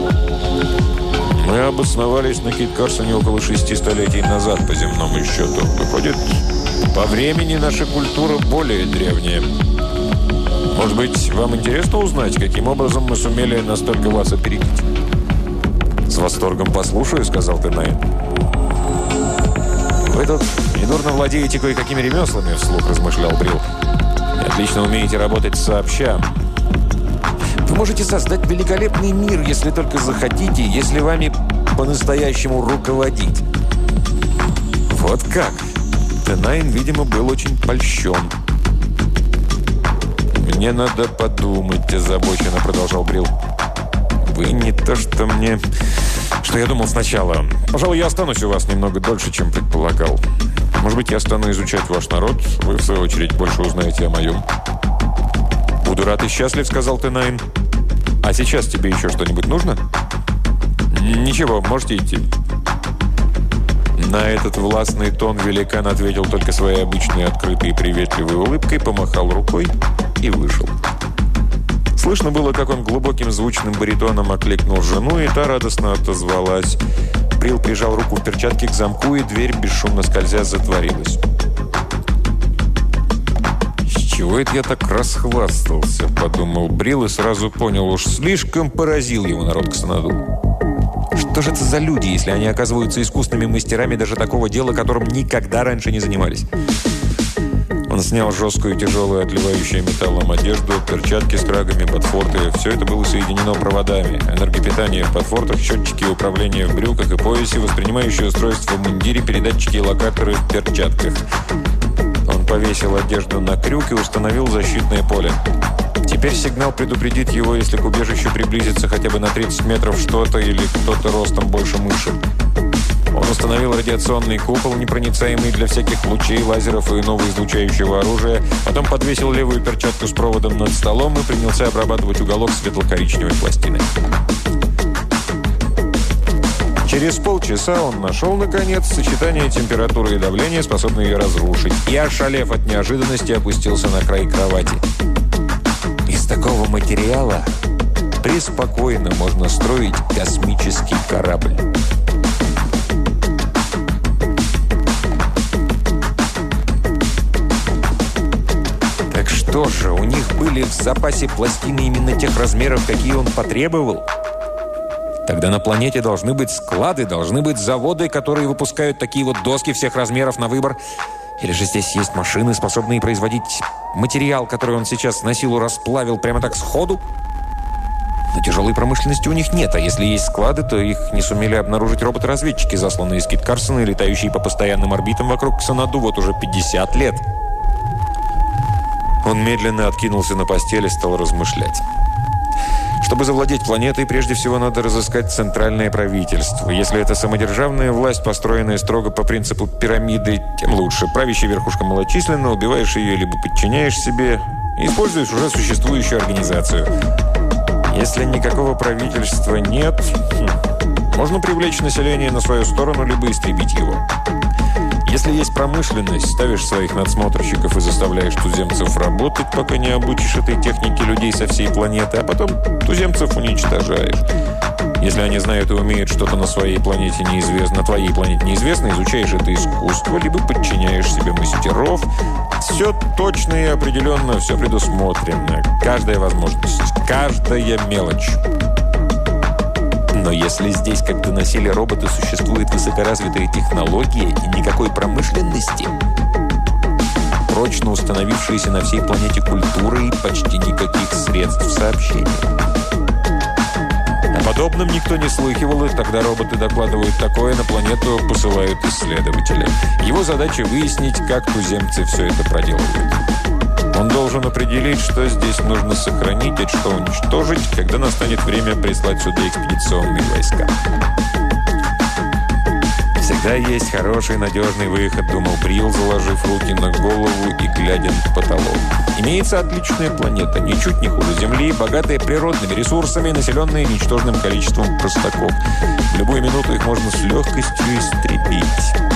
Мы обосновались на Кит-Карсоне около 6 столетий назад по земному счету. Выходит, по времени наша культура более древняя. Может быть, вам интересно узнать, каким образом мы сумели настолько вас опередить?» «С восторгом послушаю», — сказал Тенайн. «Вы тут недурно владеете кое-какими ремеслами», — вслух размышлял Брил. Отлично умеете работать сообща. Вы можете создать великолепный мир, если только захотите, если вами по-настоящему руководить. Вот как? Т9, видимо, был очень польщен. «Мне надо подумать», – озабоченно продолжал Брил. «Вы не то, что я думал сначала. Пожалуй, я останусь у вас немного дольше, чем предполагал. Может быть, я стану изучать ваш народ. Вы, в свою очередь, больше узнаете о моем». «Буду рад и счастлив», – сказал Т9. «А сейчас тебе еще что-нибудь нужно?» «Ничего, можете идти». На этот властный тон великан ответил только своей обычной открытой и приветливой улыбкой, помахал рукой и вышел. Слышно было, как он глубоким звучным баритоном окликнул жену, и та радостно отозвалась. Брил прижал руку в перчатке к замку, и дверь, бесшумно скользя, затворилась. «С чего это я так расхвастался?» – подумал Брил и сразу понял, уж слишком поразил его народ Ксанаду. Что же это за люди, если они оказываются искусными мастерами даже такого дела, которым никогда раньше не занимались? Он снял жесткую, тяжелую, отливающую металлом одежду, перчатки с крагами, ботфорты. Все это было соединено проводами. Энергопитание в ботфортах, счетчики управления в брюках и поясе, воспринимающие устройства в мундире, передатчики и локаторы в перчатках. Он повесил одежду на крюк и установил защитное поле. Теперь сигнал предупредит его, если к убежищу приблизится хотя бы на 30 метров что-то или кто-то ростом больше мыши. Он установил радиационный купол, непроницаемый для всяких лучей, лазеров и иного излучающего оружия, потом подвесил левую перчатку с проводом над столом и принялся обрабатывать уголок светло-коричневой пластиной. Через полчаса он нашел, наконец, сочетание температуры и давления, способное ее разрушить, и, ошалев от неожиданности, опустился на край кровати. Из такого материала преспокойно можно строить космический корабль. Так что же, у них были в запасе пластины именно тех размеров, какие он потребовал? Тогда на планете должны быть склады, должны быть заводы, которые выпускают такие вот доски всех размеров на выбор. Или же здесь есть машины, способные производить материал, который он сейчас на силу расплавил прямо так сходу? Но тяжелой промышленности у них нет, а если есть склады, то их не сумели обнаружить роботы-разведчики, засланные из Кит Карсона и летающие по постоянным орбитам вокруг Ксанаду вот уже 50 лет. Он медленно откинулся на постель и стал размышлять. Чтобы завладеть планетой, прежде всего надо разыскать центральное правительство. Если это самодержавная власть, построенная строго по принципу пирамиды, тем лучше. Правящая верхушка малочисленна, убиваешь ее, либо подчиняешь себе, и используешь уже существующую организацию. Если никакого правительства нет, можно привлечь население на свою сторону, либо истребить его. Если есть промышленность, ставишь своих надсмотрщиков и заставляешь туземцев работать, пока не обучишь этой технике людей со всей планеты, а потом туземцев уничтожаешь. Если они знают и умеют что-то на своей планете неизвестно, на твоей планете неизвестно, изучаешь это искусство, либо подчиняешь себе мастеров. Все точно и определенно, все предусмотрено. Каждая возможность, каждая мелочь. Но если здесь, как доносили роботы, существует высокоразвитая технология и никакой промышленности, прочно установившиеся на всей планете культуры и почти никаких средств сообщения. О подобном никто не слыхивал, и тогда роботы докладывают такое, на планету посылают исследователя. Его задача выяснить, как туземцы все это проделывают. Он должен определить, что здесь нужно сохранить, а что уничтожить, когда настанет время прислать сюда экспедиционные войска. Всегда есть хороший, надежный выход, думал Брил, заложив руки на голову и глядя на потолок. Имеется отличная планета, ничуть не хуже Земли, богатая природными ресурсами, населенная ничтожным количеством простаков. В любую минуту их можно с легкостью истребить.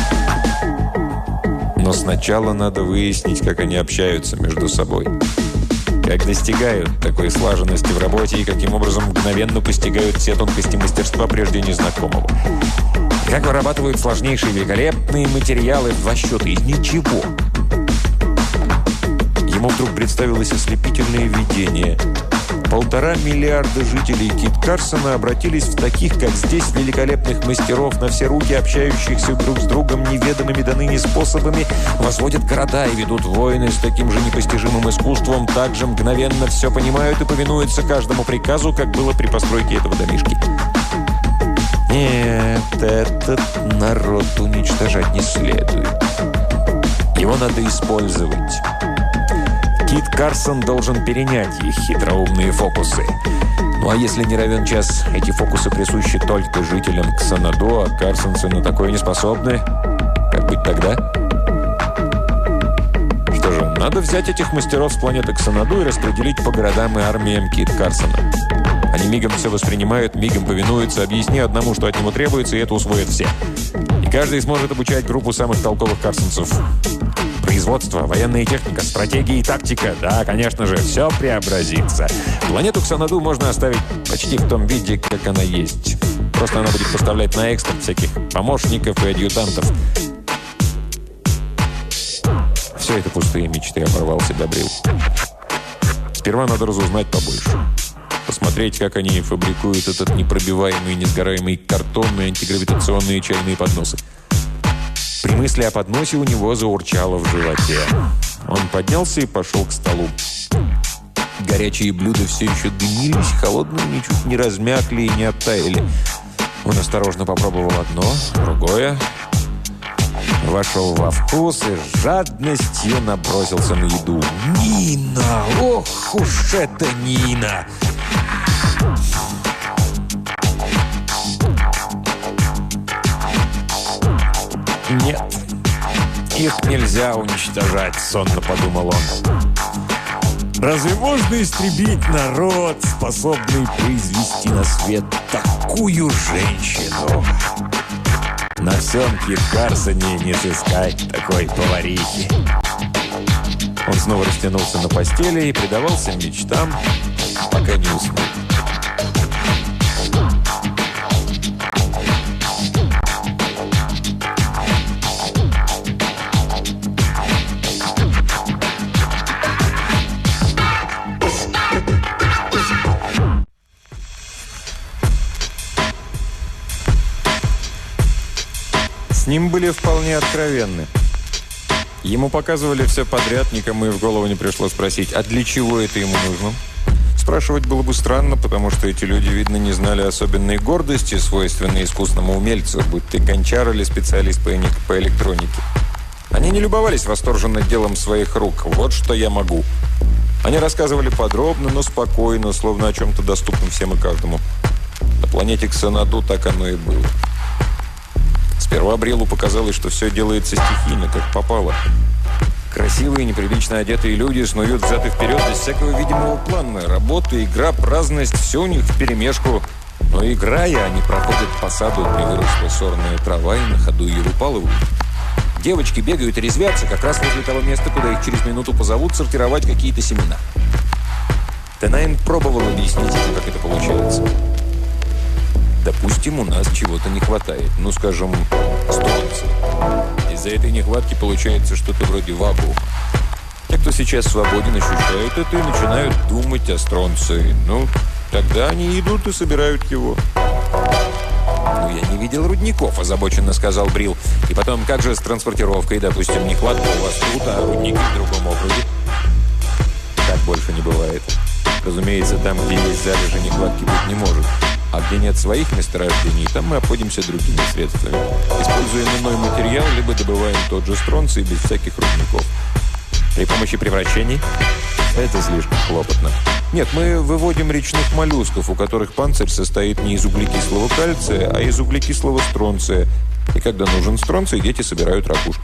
Но сначала надо выяснить, как они общаются между собой. Как достигают такой слаженности в работе и каким образом мгновенно постигают все тонкости мастерства прежде незнакомого. Как вырабатывают сложнейшие великолепные материалы в 2 счета из ничего. Ему вдруг представилось ослепительное видение. По 1,5 миллиарда жителей Кит-Карсона обратились в таких, как здесь, великолепных мастеров на все руки, общающихся друг с другом неведомыми до ныне способами, возводят города и ведут войны с таким же непостижимым искусством, также мгновенно все понимают и повинуются каждому приказу, как было при постройке этого домишки. Нет, этот народ уничтожать не следует. Его надо использовать. Кит Карсон должен перенять их хитроумные фокусы. Ну а если не равен час, эти фокусы присущи только жителям Ксанаду, а карсонцы на такое не способны. Как быть тогда? Что же, надо взять этих мастеров с планеты Ксанаду и распределить по городам и армиям Кит Карсона. Они мигом все воспринимают, мигом повинуются. Объясни одному, что от него требуется, и это усвоят все. И каждый сможет обучать группу самых толковых карсонцев. Производство, военная техника, стратегия и тактика. Да, конечно же, все преобразится. Планету Ксанаду можно оставить почти в том виде, как она есть. Просто она будет поставлять на экспорт всяких помощников и адъютантов. Все это пустые мечты, оборвал себя Брил. Сперва надо разузнать побольше. Посмотреть, как они фабрикуют этот непробиваемый, несгораемый картон и антигравитационные чайные подносы. При мысли о подносе у него заурчало в животе. Он поднялся и пошел к столу. Горячие блюда все еще дымились, холодные ничуть не размякли и не оттаяли. Он осторожно попробовал одно, другое. Вошел во вкус и с жадностью набросился на еду. «Нина! Ох уж это Нина!» «Нет, их нельзя уничтожать», — сонно подумал он. «Разве можно истребить народ, способный произвести на свет такую женщину? На всем Кит-Карсоне не сыскать такой поварихи». Он снова растянулся на постели и предавался мечтам, пока не уснул. С ним были вполне откровенны. Ему показывали все подряд, никому и в голову не пришло спросить, а для чего это ему нужно? Спрашивать было бы странно, потому что эти люди, видно, не знали особенной гордости, свойственной искусному умельцу, будь ты гончар или специалист по электронике. Они не любовались восторженно делом своих рук. Вот что я могу. Они рассказывали подробно, но спокойно, словно о чем-то доступном всем и каждому. На планете Ксанаду так оно и было. Сперва Брилу показалось, что все делается стихийно, как попало. Красивые, неприлично одетые люди снуют взад и вперед без всякого видимого плана. Работа, игра, праздность – все у них вперемешку. Но играя, они проходят по саду, где выросла сорная трава, и на ходу ее выпалывают. Девочки бегают и резвятся как раз возле того места, куда их через минуту позовут сортировать какие-то семена. Тенайн пробовал объяснить им, как это получается. Допустим, у нас чего-то не хватает. Ну, скажем, стронция. Из-за этой нехватки получается что-то вроде вакуума. Те, кто сейчас свободен, ощущают это и начинают думать о стронции. Ну, тогда они идут и собирают его. «Ну, я не видел рудников», – озабоченно сказал Брил. «И потом, как же с транспортировкой? Допустим, нехватка у вас тут, а рудники в другом округе?» Так больше не бывает. Разумеется, там, где есть залежи, нехватки быть не может. А где нет своих месторождений, там мы обходимся другими средствами. Используем иной материал, либо добываем тот же стронций без всяких рудников. При помощи превращений это слишком хлопотно. Нет, мы выводим речных моллюсков, у которых панцирь состоит не из углекислого кальция, а из углекислого стронция. И когда нужен стронций, дети собирают ракушки.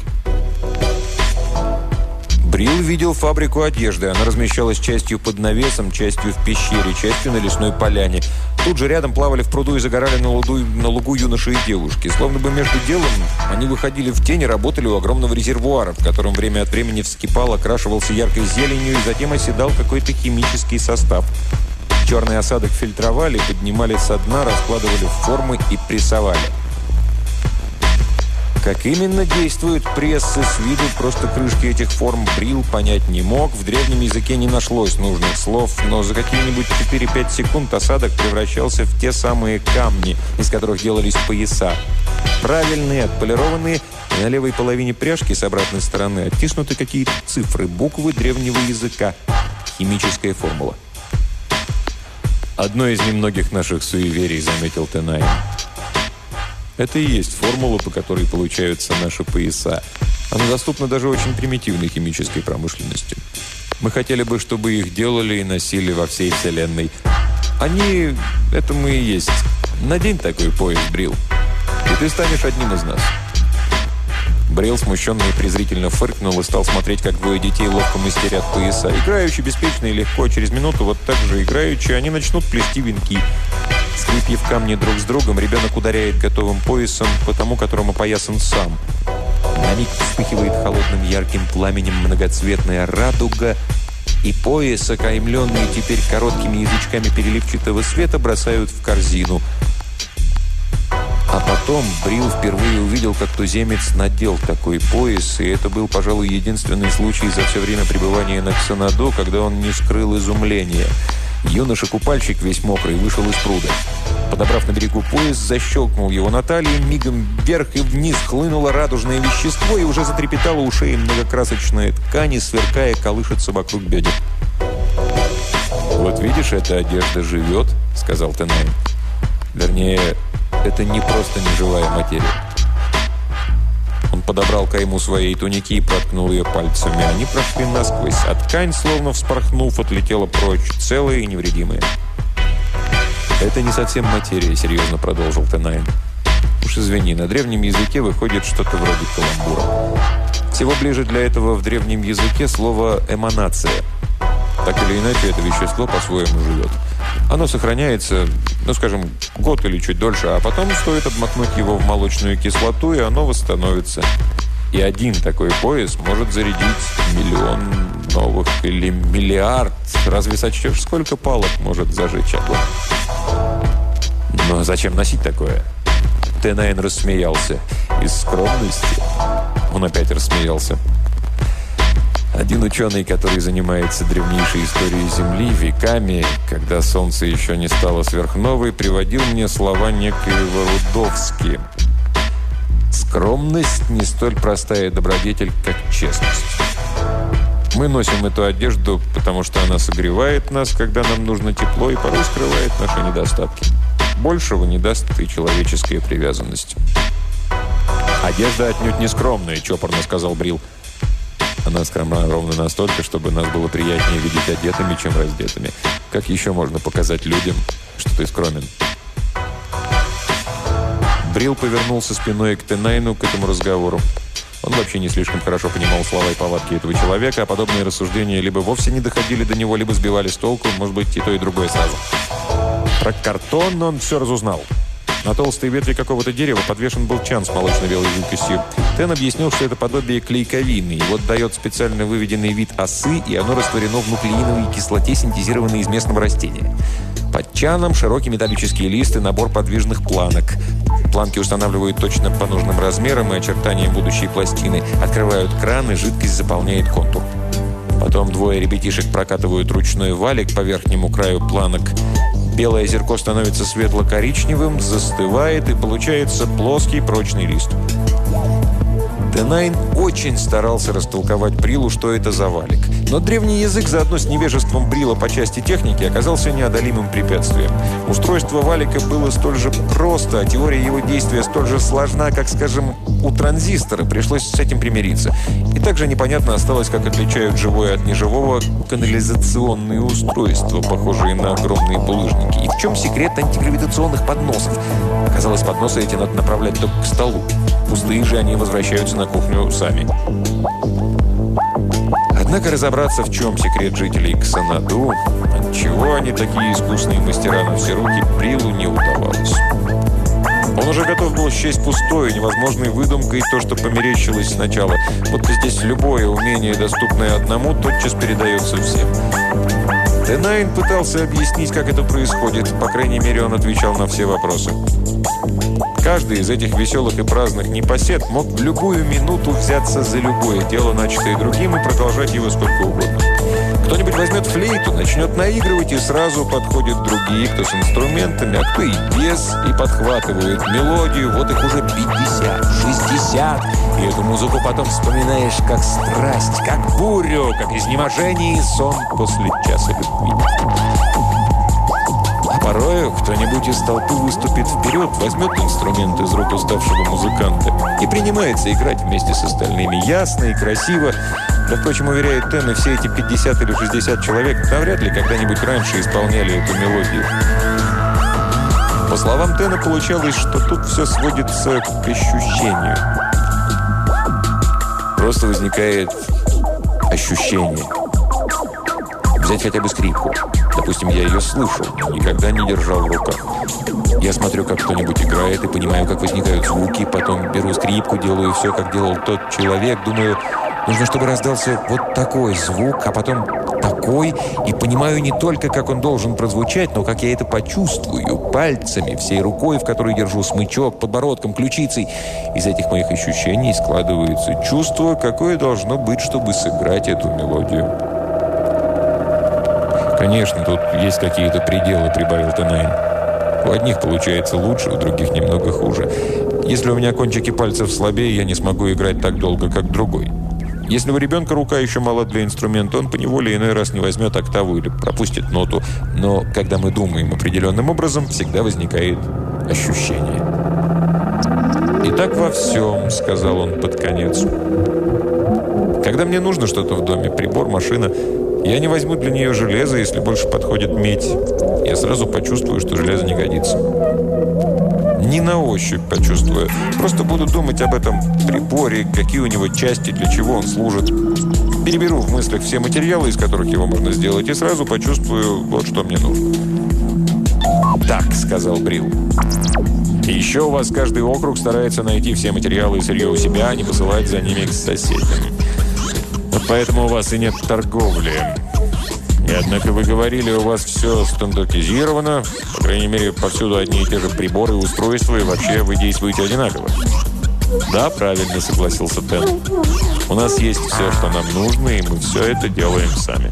Брил видел фабрику одежды. Она размещалась частью под навесом, частью в пещере, частью на лесной поляне. Тут же рядом плавали в пруду и загорали на лугу юноши и девушки. Словно бы между делом они выходили в тень и работали у огромного резервуара, в котором время от времени вскипал, окрашивался яркой зеленью и затем оседал какой-то химический состав. Черный осадок фильтровали, поднимали со дна, раскладывали в формы и прессовали. Как именно действуют прессы с виду, просто крышки этих форм Брил понять не мог. В древнем языке не нашлось нужных слов, но за какие-нибудь 4-5 секунд осадок превращался в те самые камни, из которых делались пояса. Правильные, отполированные, и на левой половине пряжки с обратной стороны оттиснуты какие-то цифры, буквы древнего языка. Химическая формула. «Одно из немногих наших суеверий», — заметил Тенаин. «Это и есть формула, по которой получаются наши пояса. Она доступна даже очень примитивной химической промышленности. Мы хотели бы, чтобы их делали и носили во всей Вселенной. Они — это мы и есть. Надень такой пояс, Брил, и ты станешь одним из нас». Брил смущенно и презрительно фыркнул и стал смотреть, как двое детей ловко мастерят пояса. Играючи, беспечно и легко, через минуту вот так же играючи, они начнут плести венки. Скрепив камни друг с другом, ребенок ударяет готовым поясом по тому, которому поясан сам. На миг вспыхивает холодным ярким пламенем многоцветная радуга, и пояс, окаймленный теперь короткими язычками переливчатого света, бросают в корзину. А потом Брил впервые увидел, как туземец надел такой пояс, и это был, пожалуй, единственный случай за все время пребывания на Ксанаду, когда он не скрыл изумления. Юноша-купальщик, весь мокрый, вышел из пруда. Подобрав на берегу пояс, защелкнул его на талии, мигом вверх и вниз хлынуло радужное вещество, и уже затрепетала у шеи многокрасочная ткань, сверкая, колышется вокруг бедер. «Вот видишь, эта одежда живет», — сказал Тенаин. «Вернее, это не просто неживая материя». Он подобрал кайму своей туники и проткнул ее пальцами. Они прошли насквозь, а ткань, словно вспорхнув, отлетела прочь, целая и невредимая. «Это не совсем материя», — серьезно продолжил Тенаин. «Уж извини, на древнем языке выходит что-то вроде каламбура. Всего ближе для этого в древнем языке слово «эманация». Так или иначе, это вещество по-своему живет. Оно сохраняется, скажем, год или чуть дольше, а потом стоит обмакнуть его в молочную кислоту, и оно восстановится. И один такой пояс может зарядить 1 000 000 новых или 1 миллиард. Разве сочтешь, сколько палок может зажечь огонь? Но зачем носить такое?» Тенаин рассмеялся. Из скромности. Он опять рассмеялся. Один ученый, который занимается древнейшей историей Земли веками, когда Солнце еще не стало сверхновой, приводил мне слова некоего Рудовски. «Скромность не столь простая добродетель, как честность. Мы носим эту одежду, потому что она согревает нас, когда нам нужно тепло, и порой скрывает наши недостатки. Большего не даст и человеческая привязанность». «Одежда отнюдь не скромная», — чопорно сказал Брил. «Она скромна ровно настолько, чтобы нас было приятнее видеть одетыми, чем раздетыми. Как еще можно показать людям, что ты скромен?» Брил повернулся спиной к Тенаину, к этому разговору. Он вообще не слишком хорошо понимал слова и повадки этого человека, а подобные рассуждения либо вовсе не доходили до него, либо сбивали с толку, может быть, и то, и другое сразу. Про картон он все разузнал. На толстой ветви какого-то дерева подвешен был чан с молочно-белой жидкостью. Тен объяснил, что это подобие клейковины. Его дает специально выведенный вид осы, и оно растворено в нуклеиновой кислоте, синтезированной из местного растения. Под чаном широкие металлические листы, набор подвижных планок. Планки устанавливают точно по нужным размерам и очертаниям будущей пластины. Открывают кран, и жидкость заполняет контур. Потом двое ребятишек прокатывают ручной валик по верхнему краю планок. Белое зеркало становится светло-коричневым, застывает, и получается плоский прочный лист. Тенаин очень старался растолковать Брилу, что это за валик. Но древний язык, заодно с невежеством Брила по части техники, оказался неодолимым препятствием. Устройство валика было столь же просто, а теория его действия столь же сложна, как, скажем, у транзистора. Пришлось с этим примириться. И также непонятно осталось, как отличают живое от неживого канализационные устройства, похожие на огромные булыжники. И в чем секрет антигравитационных подносов? Оказалось, подносы эти надо направлять только к столу. Пустые же они возвращаются на кухню сами. Однако разобраться, в чем секрет жителей Ксанаду, отчего они такие искусные мастера на все руки, Брилу не удавалось. Он уже готов был счесть пустой, невозможной выдумкой то, что померещилось сначала. Вот здесь любое умение, доступное одному, тотчас передается всем. Тенаин пытался объяснить, как это происходит. По крайней мере, он отвечал на все вопросы. Каждый из этих веселых и праздных непосед мог в любую минуту взяться за любое дело, начатое другим, и продолжать его сколько угодно. Кто-нибудь возьмет флейту, начнет наигрывать, и сразу подходят другие, кто с инструментами, а кто и без, и подхватывают мелодию. Вот их уже 50, 60. И эту музыку потом вспоминаешь как страсть, как бурю, как изнеможение и сон после часа любви. Порою кто-нибудь из толпы выступит вперед, возьмет инструмент из рук уставшего музыканта и принимается играть вместе с остальными ясно и красиво. Да, впрочем, уверяет Тен, и все эти 50 или 60 человек навряд ли когда-нибудь раньше исполняли эту мелодию. По словам Тена, получалось, что тут все сводится к ощущению. Просто возникает ощущение. Взять хотя бы скрипку. Допустим, я ее слышал, но никогда не держал в руках. Я смотрю, как кто-нибудь играет, и понимаю, как возникают звуки. Потом беру скрипку, делаю все, как делал тот человек. Думаю, нужно, чтобы раздался вот такой звук, а потом такой. И понимаю не только, как он должен прозвучать, но как я это почувствую. Пальцами, всей рукой, в которой держу смычок, подбородком, ключицей. Из этих моих ощущений складывается чувство, какое должно быть, чтобы сыграть эту мелодию. «Конечно, тут есть какие-то пределы», — прибавил Тенайн. «У одних получается лучше, у других немного хуже. Если у меня кончики пальцев слабее, я не смогу играть так долго, как другой. Если у ребенка рука еще мала для инструмента, он поневоле иной раз не возьмет октаву или пропустит ноту. Но когда мы думаем определенным образом, всегда возникает ощущение». «И так во всем», — сказал он под конец. «Когда мне нужно что-то в доме, прибор, машина, я не возьму для нее железо, если больше подходит медь. Я сразу почувствую, что железо не годится. Не на ощупь почувствую. Просто буду думать об этом приборе, какие у него части, для чего он служит. Переберу в мыслях все материалы, из которых его можно сделать, и сразу почувствую, вот что мне нужно». «Так», — сказал Брил. «И еще у вас каждый округ старается найти все материалы и сырье у себя, а не посылать за ними к соседям. Вот поэтому у вас и нет торговли. И однако вы говорили, у вас все стандартизировано, по крайней мере, повсюду одни и те же приборы и устройства, и вообще вы действуете одинаково». «Да, правильно», — согласился Тен. «У нас есть все, что нам нужно, и мы все это делаем сами».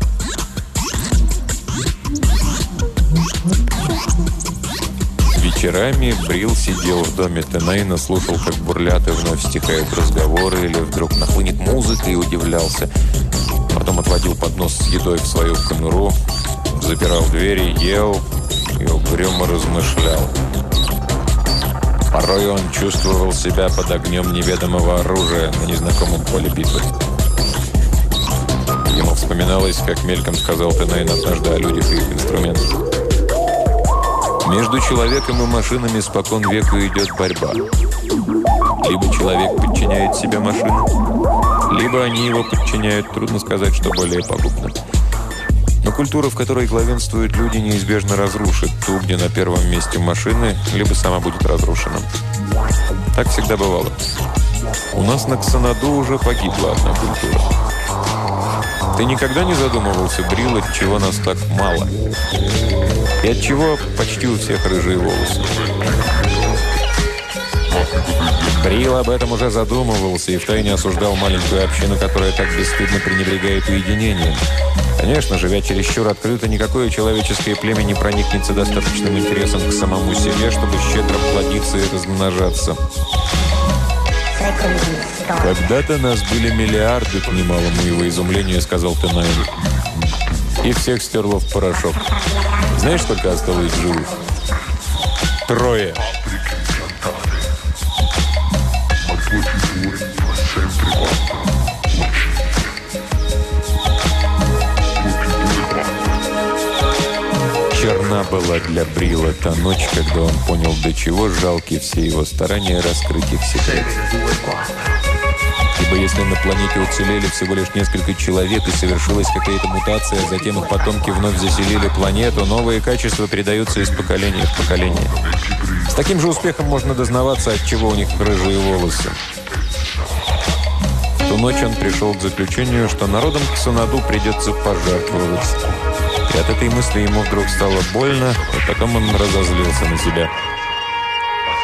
Вечерами Брил сидел в доме Тенайна, слушал, как бурлят и вновь стихают разговоры, или вдруг нахлынет музыка, и удивлялся. Потом отводил поднос с едой в свою конуру, запирал двери, ел и угрюмо размышлял. Порой он чувствовал себя под огнем неведомого оружия на незнакомом поле битвы. Ему вспоминалось, как мельком сказал Тенайн однажды о людях и их инструментах. Между человеком и машинами спокон веку идет борьба. Либо человек подчиняет себя машинам, либо они его подчиняют. Трудно сказать, что более пагубно. Но культура, в которой главенствуют люди, неизбежно разрушит ту, где на первом месте машины, либо сама будет разрушена. Так всегда бывало. У нас на Ксанаду уже погибла одна культура. Ты никогда не задумывался, Брил, от чего нас так мало? И от чего почти у всех рыжие волосы? Брил об этом уже задумывался и втайне осуждал маленькую общину, которая так бесстыдно пренебрегает уединением. Конечно, живя чересчур открыто, никакое человеческое племя не проникнется достаточным интересом к самому себе, чтобы щедро плодиться и размножаться. «Когда-то нас были миллиарды, к немалому его изумлению», — сказал Тенайн. «И всех стерло в порошок. Знаешь, сколько осталось живых? 3. Черна была для Брила та ночь, когда он понял, до чего жалки все его старания раскрыть их секрет. Ибо если на планете уцелели всего лишь несколько человек и совершилась какая-то мутация, а затем их потомки вновь заселили планету, новые качества передаются из поколения в поколение. С таким же успехом можно дознаваться, от чего у них рыжие волосы. В ту ночь он пришел к заключению, что народом Ксанаду придется пожертвовать. И от этой мысли ему вдруг стало больно, и потом он разозлился на себя.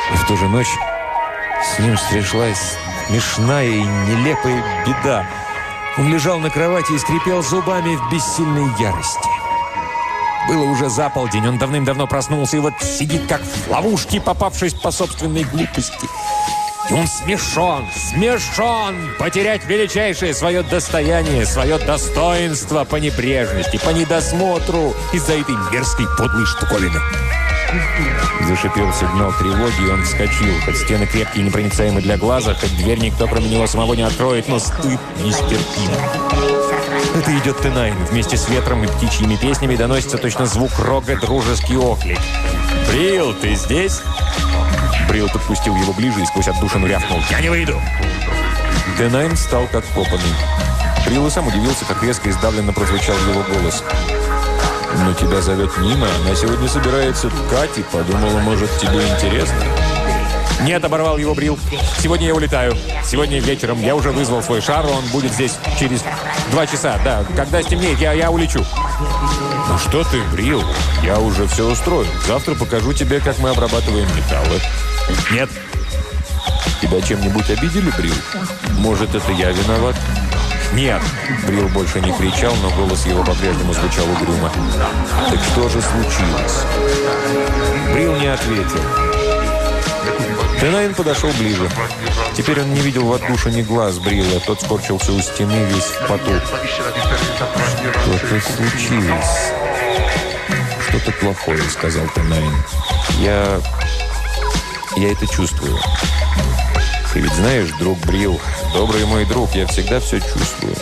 И в ту же ночь с ним стряслась смешная и нелепая беда. Он лежал на кровати и скрипел зубами в бессильной ярости. Было уже за полдень, он давным-давно проснулся и вот сидит как в ловушке, попавшись по собственной глупости. И он смешон, потерять величайшее свое достояние, свое достоинство по небрежности, по недосмотру из-за этой мерзкой подлой штуковины. Зашипел сигнал тревоги, и он вскочил. Хоть стены крепкие и непроницаемы для глаза, хоть дверь никто, кроме него самого, не откроет, но стыд нестерпим. Это идет Тенайн. Вместе с ветром и птичьими песнями доносится точно звук рога, дружеский оклик. «Брил, ты здесь?» Брил подпустил его ближе и сквозь отдушину рявкнул: «Я не выйду!» Тенайн встал как вкопанный. Брил и сам удивился, как резко и сдавленно прозвучал его голос. «Но тебя зовет Нина, она сегодня собирается ткать и подумала, может, тебе интересно?» «Нет», — оборвал его Брил. «Сегодня я улетаю. Сегодня вечером я уже вызвал свой шар, он будет здесь через 2 часа. Да, когда стемнеет, я улечу». «Ну что ты, Брил, я уже все устроил. Завтра покажу тебе, как мы обрабатываем металлы». «Нет». «Тебя чем-нибудь обидели, Брил? Может, это я виноват?» «Нет!» Брил больше не кричал, но голос его по-прежнему звучал угрюмо. «Так что же случилось?» Брил не ответил. Тенайн подошел ближе. Теперь он не видел в отдушине глаз Брила. Тот скорчился у стены, весь в поту. «Что-то случилось. Что-то плохое», — сказал Тенайн. «Я это чувствую. Ты ведь знаешь, друг Брил, добрый мой друг, я всегда все чувствую».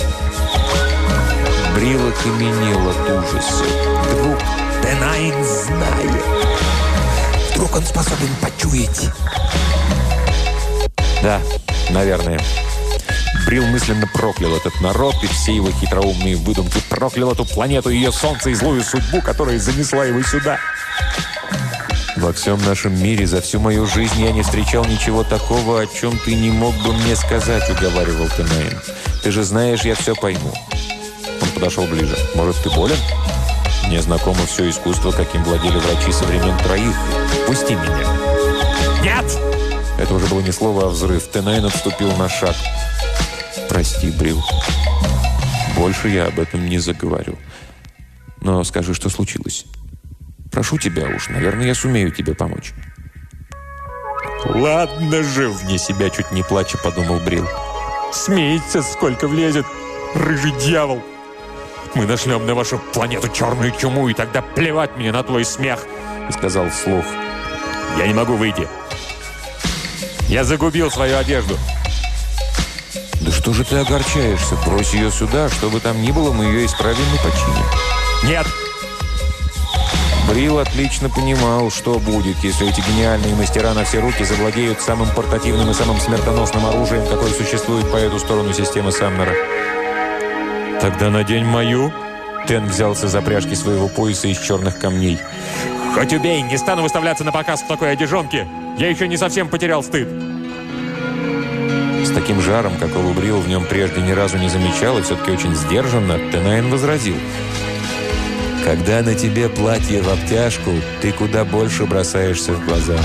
Брил окаменел от ужаса. Вдруг Тенайн знает. Вдруг он способен почуять. Да, наверное. Брил мысленно проклял этот народ и все его хитроумные выдумки. Проклял эту планету, ее солнце и злую судьбу, которая занесла его сюда. «Во всем нашем мире за всю мою жизнь я не встречал ничего такого, о чем ты не мог бы мне сказать», — уговаривал Тенайн. «Ты же знаешь, я все пойму». Он подошел ближе. «Может, ты болен? Мне знакомо все искусство, каким владели врачи со времен троих. Пусти меня». «Нет!» Это уже было не слово, а взрыв. Тенайн отступил на шаг. «Прости, Брил. Больше я об этом не заговорю. Но скажи, что случилось. Прошу тебя уж, наверное, я сумею тебе помочь». «Ладно же», — вне себя чуть не плача подумал Брил. «Смеется, сколько влезет, рыжий дьявол. Мы нашлем на вашу планету черную чуму, и тогда плевать мне на твой смех», — и сказал вслух: «Я не могу выйти. Я загубил свою одежду». «Да что же ты огорчаешься? Брось ее сюда, что бы там ни было, мы ее исправим и починим». «Нет!» Брил отлично понимал, что будет, если эти гениальные мастера на все руки завладеют самым портативным и самым смертоносным оружием, какое существует по эту сторону системы Самнера. «Тогда надень мою». Тен взялся за пряжки своего пояса из черных камней. «Хоть убей, не стану выставляться на показ в такой одежонке. Я еще не совсем потерял стыд». С таким жаром, какого Брил в нем прежде ни разу не замечал, и все-таки очень сдержанно, Тенайн возразил: «Когда на тебе платье в обтяжку, ты куда больше бросаешься в глаза».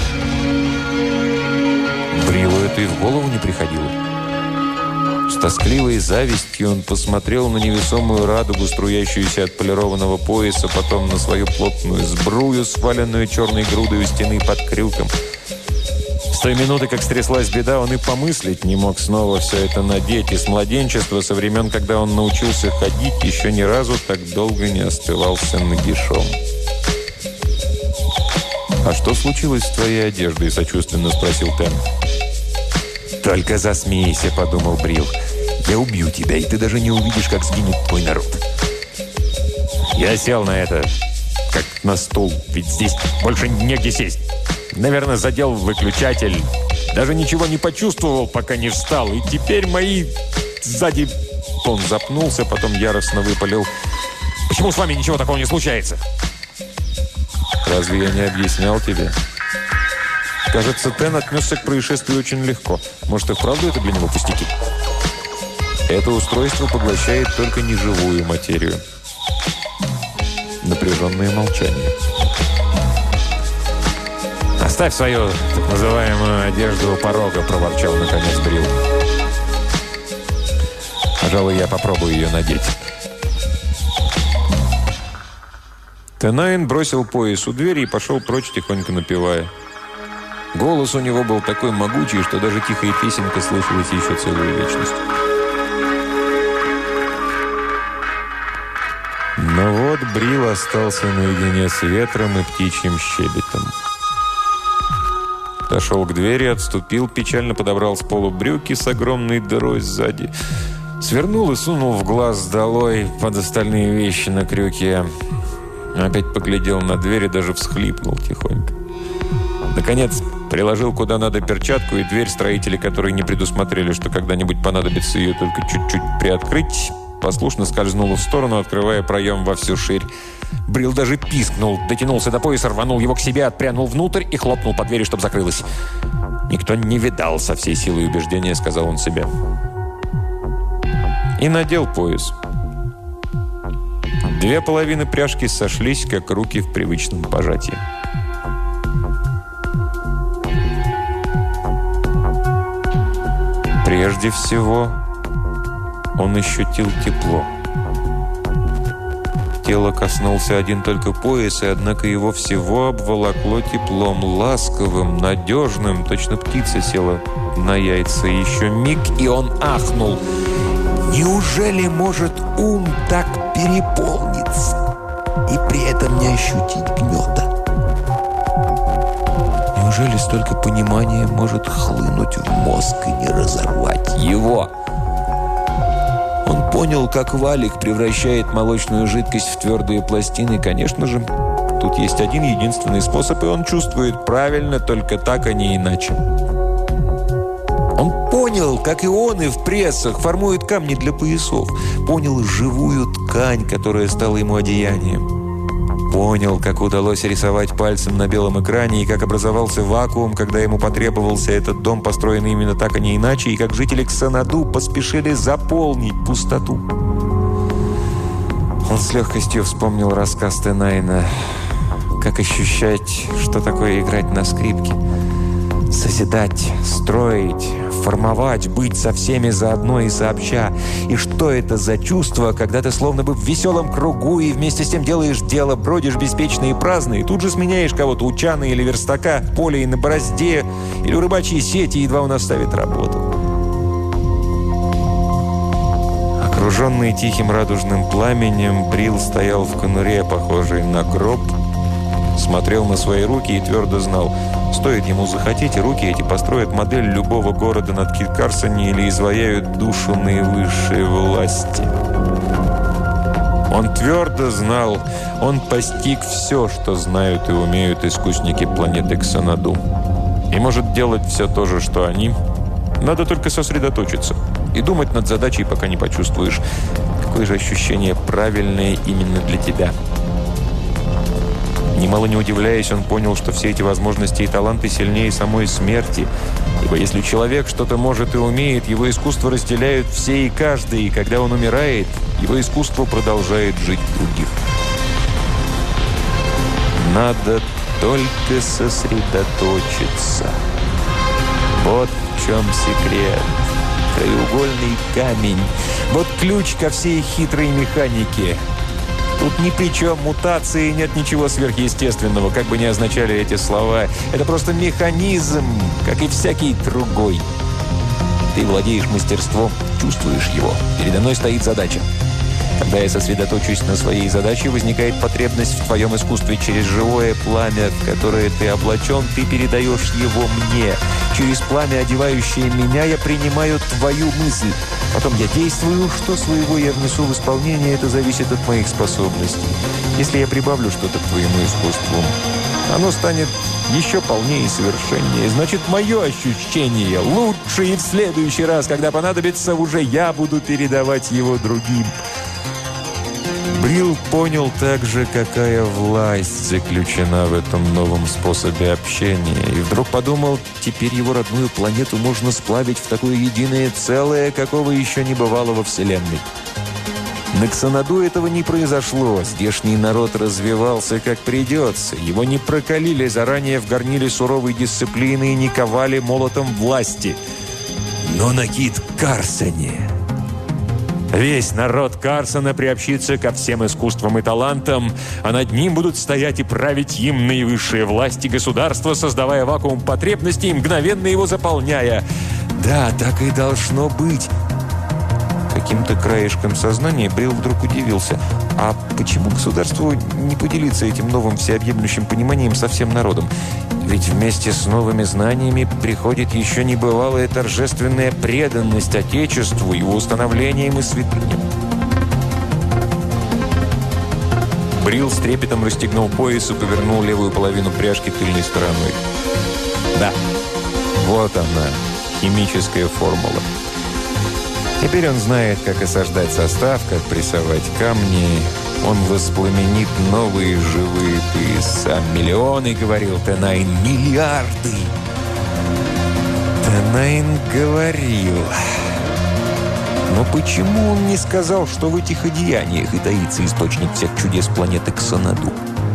Брилу это и в голову не приходило. С тоскливой завистью он посмотрел на невесомую радугу, струящуюся от полированного пояса, потом на свою плотную сбрую, сваленную черной грудой у стены под крюком. С той минуты, как стряслась беда, он и помыслить не мог снова все это надеть. И с младенчества, со времен, когда он научился ходить, еще ни разу так долго не остывался нагишом. «А что случилось с твоей одеждой?» – сочувственно спросил Тен. «Только засмейся», – подумал Брил. «Я убью тебя, и ты даже не увидишь, как сгинет твой народ». Я сел на это, как на стул, ведь здесь больше негде сесть. Наверное, задел выключатель. Даже ничего не почувствовал, пока не встал. И теперь мои сзади... Он запнулся, потом яростно выпалил: «Почему с вами ничего такого не случается?» «Разве я не объяснял тебе?» Кажется, Тен отнесся к происшествию очень легко. Может, и вправду это для него пустяки? Это устройство поглощает только неживую материю. Напряженное молчание. «Оставь свою так называемую одежду у порога», – проворчал наконец Брил. «Пожалуй, я попробую ее надеть». Тенайн бросил пояс у двери и пошел прочь, тихонько напевая. Голос у него был такой могучий, что даже тихая песенка слышалась еще целую вечность. Но вот Брил остался наедине с ветром и птичьим щебетом. Дошел к двери, отступил, печально подобрал с полу брюки с огромной дырой сзади. Свернул и сунул в глаз долой под остальные вещи на крюке. Опять поглядел на дверь и даже всхлипнул тихонько. Наконец, приложил куда надо перчатку, и дверь, строители которой не предусмотрели, что когда-нибудь понадобится ее только чуть-чуть приоткрыть, послушно скользнула в сторону, открывая проем во всю ширь. Брил даже пискнул, дотянулся до пояса, рванул его к себе, отпрянул внутрь и хлопнул по двери, чтобы закрылась. «Никто не видал со всей силой убеждения», — сказал он себе. И надел пояс. Две половины пряжки сошлись, как руки в привычном пожатии. Прежде всего, он ощутил тепло. Тело коснулся один только пояс, и однако его всего обволокло теплом, ласковым, надежным. Точно птица села на яйца. Еще миг, и он ахнул. Неужели может ум так переполниться и при этом не ощутить гнета? Неужели столько понимания может хлынуть в мозг и не разорвать его? Он понял, как валик превращает молочную жидкость в твердые пластины. Конечно же, тут есть один единственный способ, и он чувствует правильно, только так, а не иначе. Он понял, как ионы в прессах формуют камни для поясов. Понял живую ткань, которая стала ему одеянием. Понял, как удалось рисовать пальцем на белом экране, и как образовался вакуум, когда ему потребовался этот дом, построенный именно так, а не иначе, и как жители Ксанаду поспешили заполнить пустоту. Он с легкостью вспомнил рассказ Тенайна. Как ощущать, что такое играть на скрипке. Созидать, строить, формовать, быть со всеми заодно и сообща. И что это за чувство, когда ты словно бы в веселом кругу и вместе с тем делаешь дело, бродишь беспечно и праздно, и тут же сменяешь кого-то у чана или верстака, в поле и на борозде, или у рыбачьей сети, едва он оставит работу. Окруженный тихим радужным пламенем, Брил стоял в конуре, похожей на гроб, смотрел на свои руки и твердо знал, стоит ему захотеть, и руки эти построят модель любого города над Кит-Карсоне или изваяют душу наивысшей власти. Он твердо знал, он постиг все, что знают и умеют искусники планеты Ксанаду. И может делать все то же, что они. Надо только сосредоточиться и думать над задачей, пока не почувствуешь, какое же ощущение правильное именно для тебя. Немало не удивляясь, он понял, что все эти возможности и таланты сильнее самой смерти. Ибо если человек что-то может и умеет, его искусство разделяют все и каждый, и когда он умирает, его искусство продолжает жить в других. Надо только сосредоточиться. Вот в чем секрет. Краеугольный камень. Вот ключ ко всей хитрой механике. Тут ни при чем мутации, нет ничего сверхъестественного, как бы ни означали эти слова. Это просто механизм, как и всякий другой. Ты владеешь мастерством, чувствуешь его. Передо мной стоит задача. Когда я сосредоточусь на своей задаче, возникает потребность в твоем искусстве. Через живое пламя, в которое ты облачен, ты передаешь его мне. Через пламя, одевающее меня, я принимаю твою мысль. Потом я действую, что своего я внесу в исполнение, это зависит от моих способностей. Если я прибавлю что-то к твоему искусству, оно станет еще полнее и совершеннее. Значит, мое ощущение лучше, и в следующий раз, когда понадобится, уже я буду передавать его другим. Брил понял также, какая власть заключена в этом новом способе общения. И вдруг подумал, теперь его родную планету можно сплавить в такое единое целое, какого еще не бывало во Вселенной. На Ксанаду этого не произошло. Здешний народ развивался как придется. Его не прокалили заранее в горниле суровой дисциплины и не ковали молотом власти. Но на Кит Карсоне весь народ Карсона приобщится ко всем искусствам и талантам, а над ним будут стоять и править им наивысшие власти государства, создавая вакуум потребностей и мгновенно его заполняя. Да, так и должно быть. Каким-то краешком сознания Брил вдруг удивился. А почему государству не поделиться этим новым всеобъемлющим пониманием со всем народом? Ведь вместе с новыми знаниями приходит еще небывалая торжественная преданность Отечеству, его установлением и святыням. Брил с трепетом расстегнул пояс и повернул левую половину пряжки тыльной стороной. Да, вот она, химическая формула. Теперь он знает, как осаждать состав, как прессовать камни. Он воспламенит новые живые пояса. Миллионы, говорил Тенайн, миллиарды. Тенайн говорил. Но почему он не сказал, что в этих одеяниях и таится источник всех чудес планеты Ксанаду?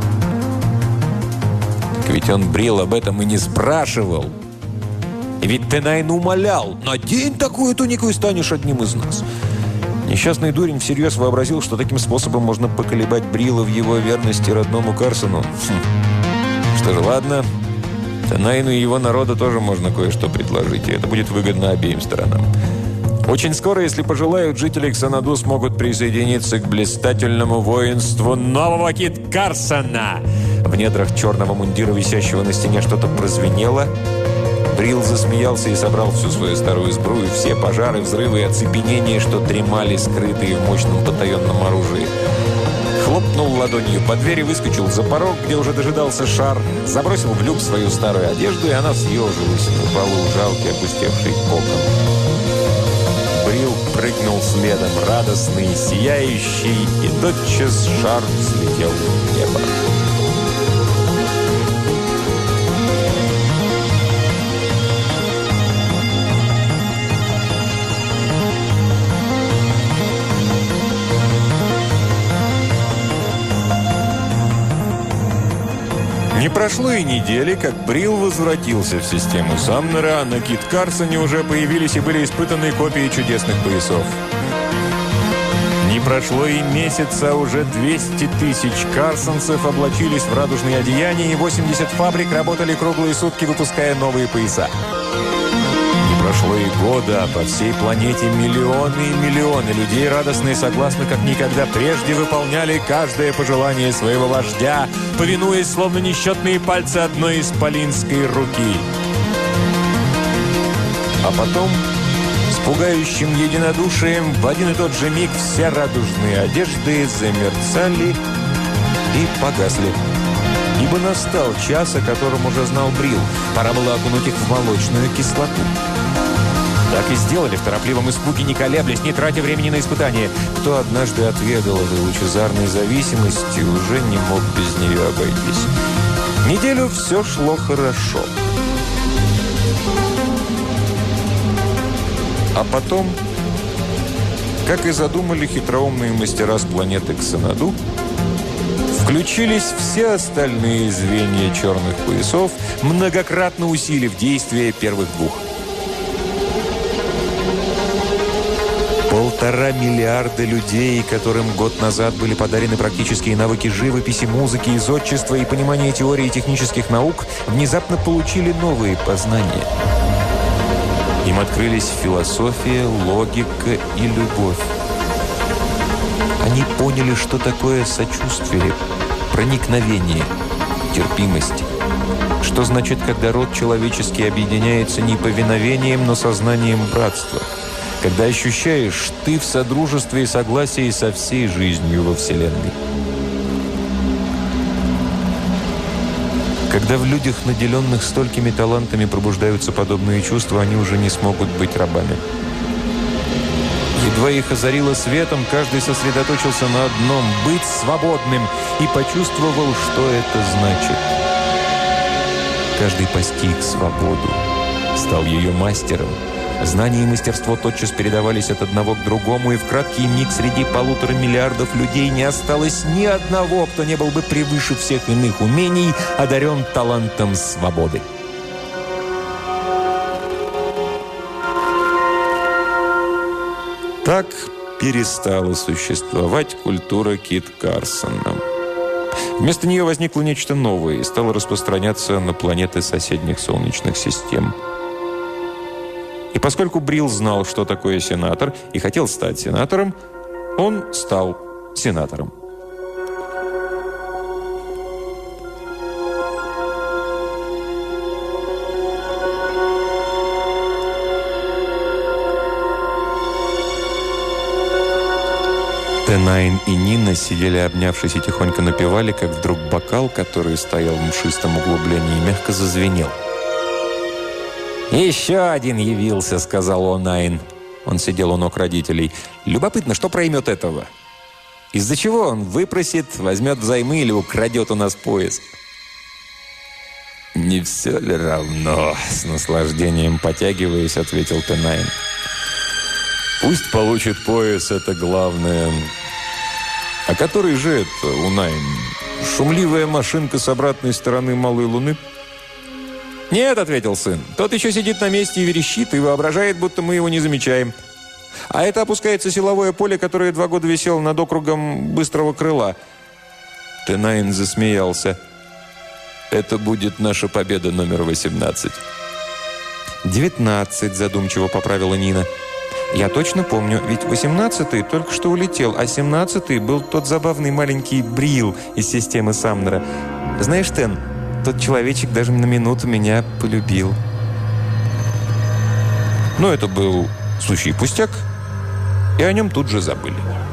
Так ведь он Брил об этом и не спрашивал. И ведь Тенайн умолял: «Надень такую тунику и станешь одним из нас». Несчастный дурень всерьез вообразил, что таким способом можно поколебать Брила в его верности родному Карсону. Что же, ладно. Тенайну и его народу тоже можно кое-что предложить, и это будет выгодно обеим сторонам. Очень скоро, если пожелают, жители Ксанаду смогут присоединиться к блистательному воинству нового Кит Карсона. В недрах черного мундира, висящего на стене, что-то прозвенело. Брил засмеялся и собрал всю свою старую сбрую, все пожары, взрывы и оцепенения, что дремали, скрытые в мощном потаенном оружии. Хлопнул ладонью по двери, выскочил за порог, где уже дожидался шар, забросил в люк свою старую одежду, и она съежилась на полу жалкий опустевший кокон. Брил прыгнул следом, радостный, сияющий, и тотчас шар взлетел в небо. Не прошло и недели, как Брил возвратился в систему Самнера, а на Кит Карсоне уже появились и были испытаны копии чудесных поясов. Не прошло и месяца, уже 200 тысяч карсонцев облачились в радужные одеяния, и 80 фабрик работали круглые сутки, выпуская новые пояса. Не прошло и года, а по всей планете миллионы и миллионы людей, радостно и согласно, как никогда прежде, выполняли каждое пожелание своего вождя, повинуясь, словно несчетные пальцы одной исполинской руки. А потом, с пугающим единодушием, в один и тот же миг все радужные одежды замерцали и погасли. Ибо настал час, о котором уже знал Брил. Пора было окунуть их в молочную кислоту. Так и сделали в торопливом испуге, не колеблясь, не тратя времени на испытания. Кто однажды отведал этой лучезарной зависимости, уже не мог без нее обойтись. Неделю все шло хорошо. А потом, как и задумали хитроумные мастера с планеты Ксанаду, включились все остальные звенья черных поясов, многократно усилив действие первых двух. 1,5 миллиарда людей, которым год назад были подарены практические навыки живописи, музыки, зодчества и понимания теории технических наук, внезапно получили новые познания. Им открылись философия, логика и любовь. Они поняли, что такое сочувствие, проникновение, терпимость. Что значит, когда род человеческий объединяется не повиновением, но сознанием братства. Когда ощущаешь, ты в содружестве и согласии со всей жизнью во Вселенной. Когда в людях, наделенных столькими талантами, пробуждаются подобные чувства, они уже не смогут быть рабами. Едва их озарило светом, каждый сосредоточился на одном – быть свободным, и почувствовал, что это значит. Каждый постиг свободу, стал ее мастером, Знание и мастерство тотчас передавались от одного к другому, и в краткий миг среди 1,5 миллиарда людей не осталось ни одного, кто не был бы превыше всех иных умений одарен талантом свободы. Так перестала существовать культура Кит Карсона. Вместо нее возникло нечто новое и стало распространяться на планеты соседних солнечных систем. И поскольку Брил знал, что такое сенатор, и хотел стать сенатором, он стал сенатором. Тенайн и Нина сидели, обнявшись, и тихонько напевали, как вдруг бокал, который стоял в мшистом углублении, мягко зазвенел. «Еще один явился», — сказал О'Найн. Он сидел у ног родителей. «Любопытно, что проймет этого? Из-за чего он выпросит, возьмет взаймы или украдет у нас пояс?» «Не все ли равно?» — с наслаждением потягиваясь, ответил Тенайн. «Пусть получит пояс, это главное. А который же это, Унайн? Шумливая машинка с обратной стороны Малой Луны?» «Нет», — ответил сын, — «тот еще сидит на месте и верещит, и воображает, будто мы его не замечаем. А это опускается силовое поле, которое 2 года висело над округом Быстрого Крыла». Тенайн засмеялся. «Это будет наша победа номер 18». «19», — задумчиво поправила Нина. «Я точно помню, ведь 18-й только что улетел, а 17-й был тот забавный маленький Брил из системы Самнера. Знаешь, Тен, тот человечек даже на минуту меня полюбил». Но это был сущий пустяк, и о нем тут же забыли.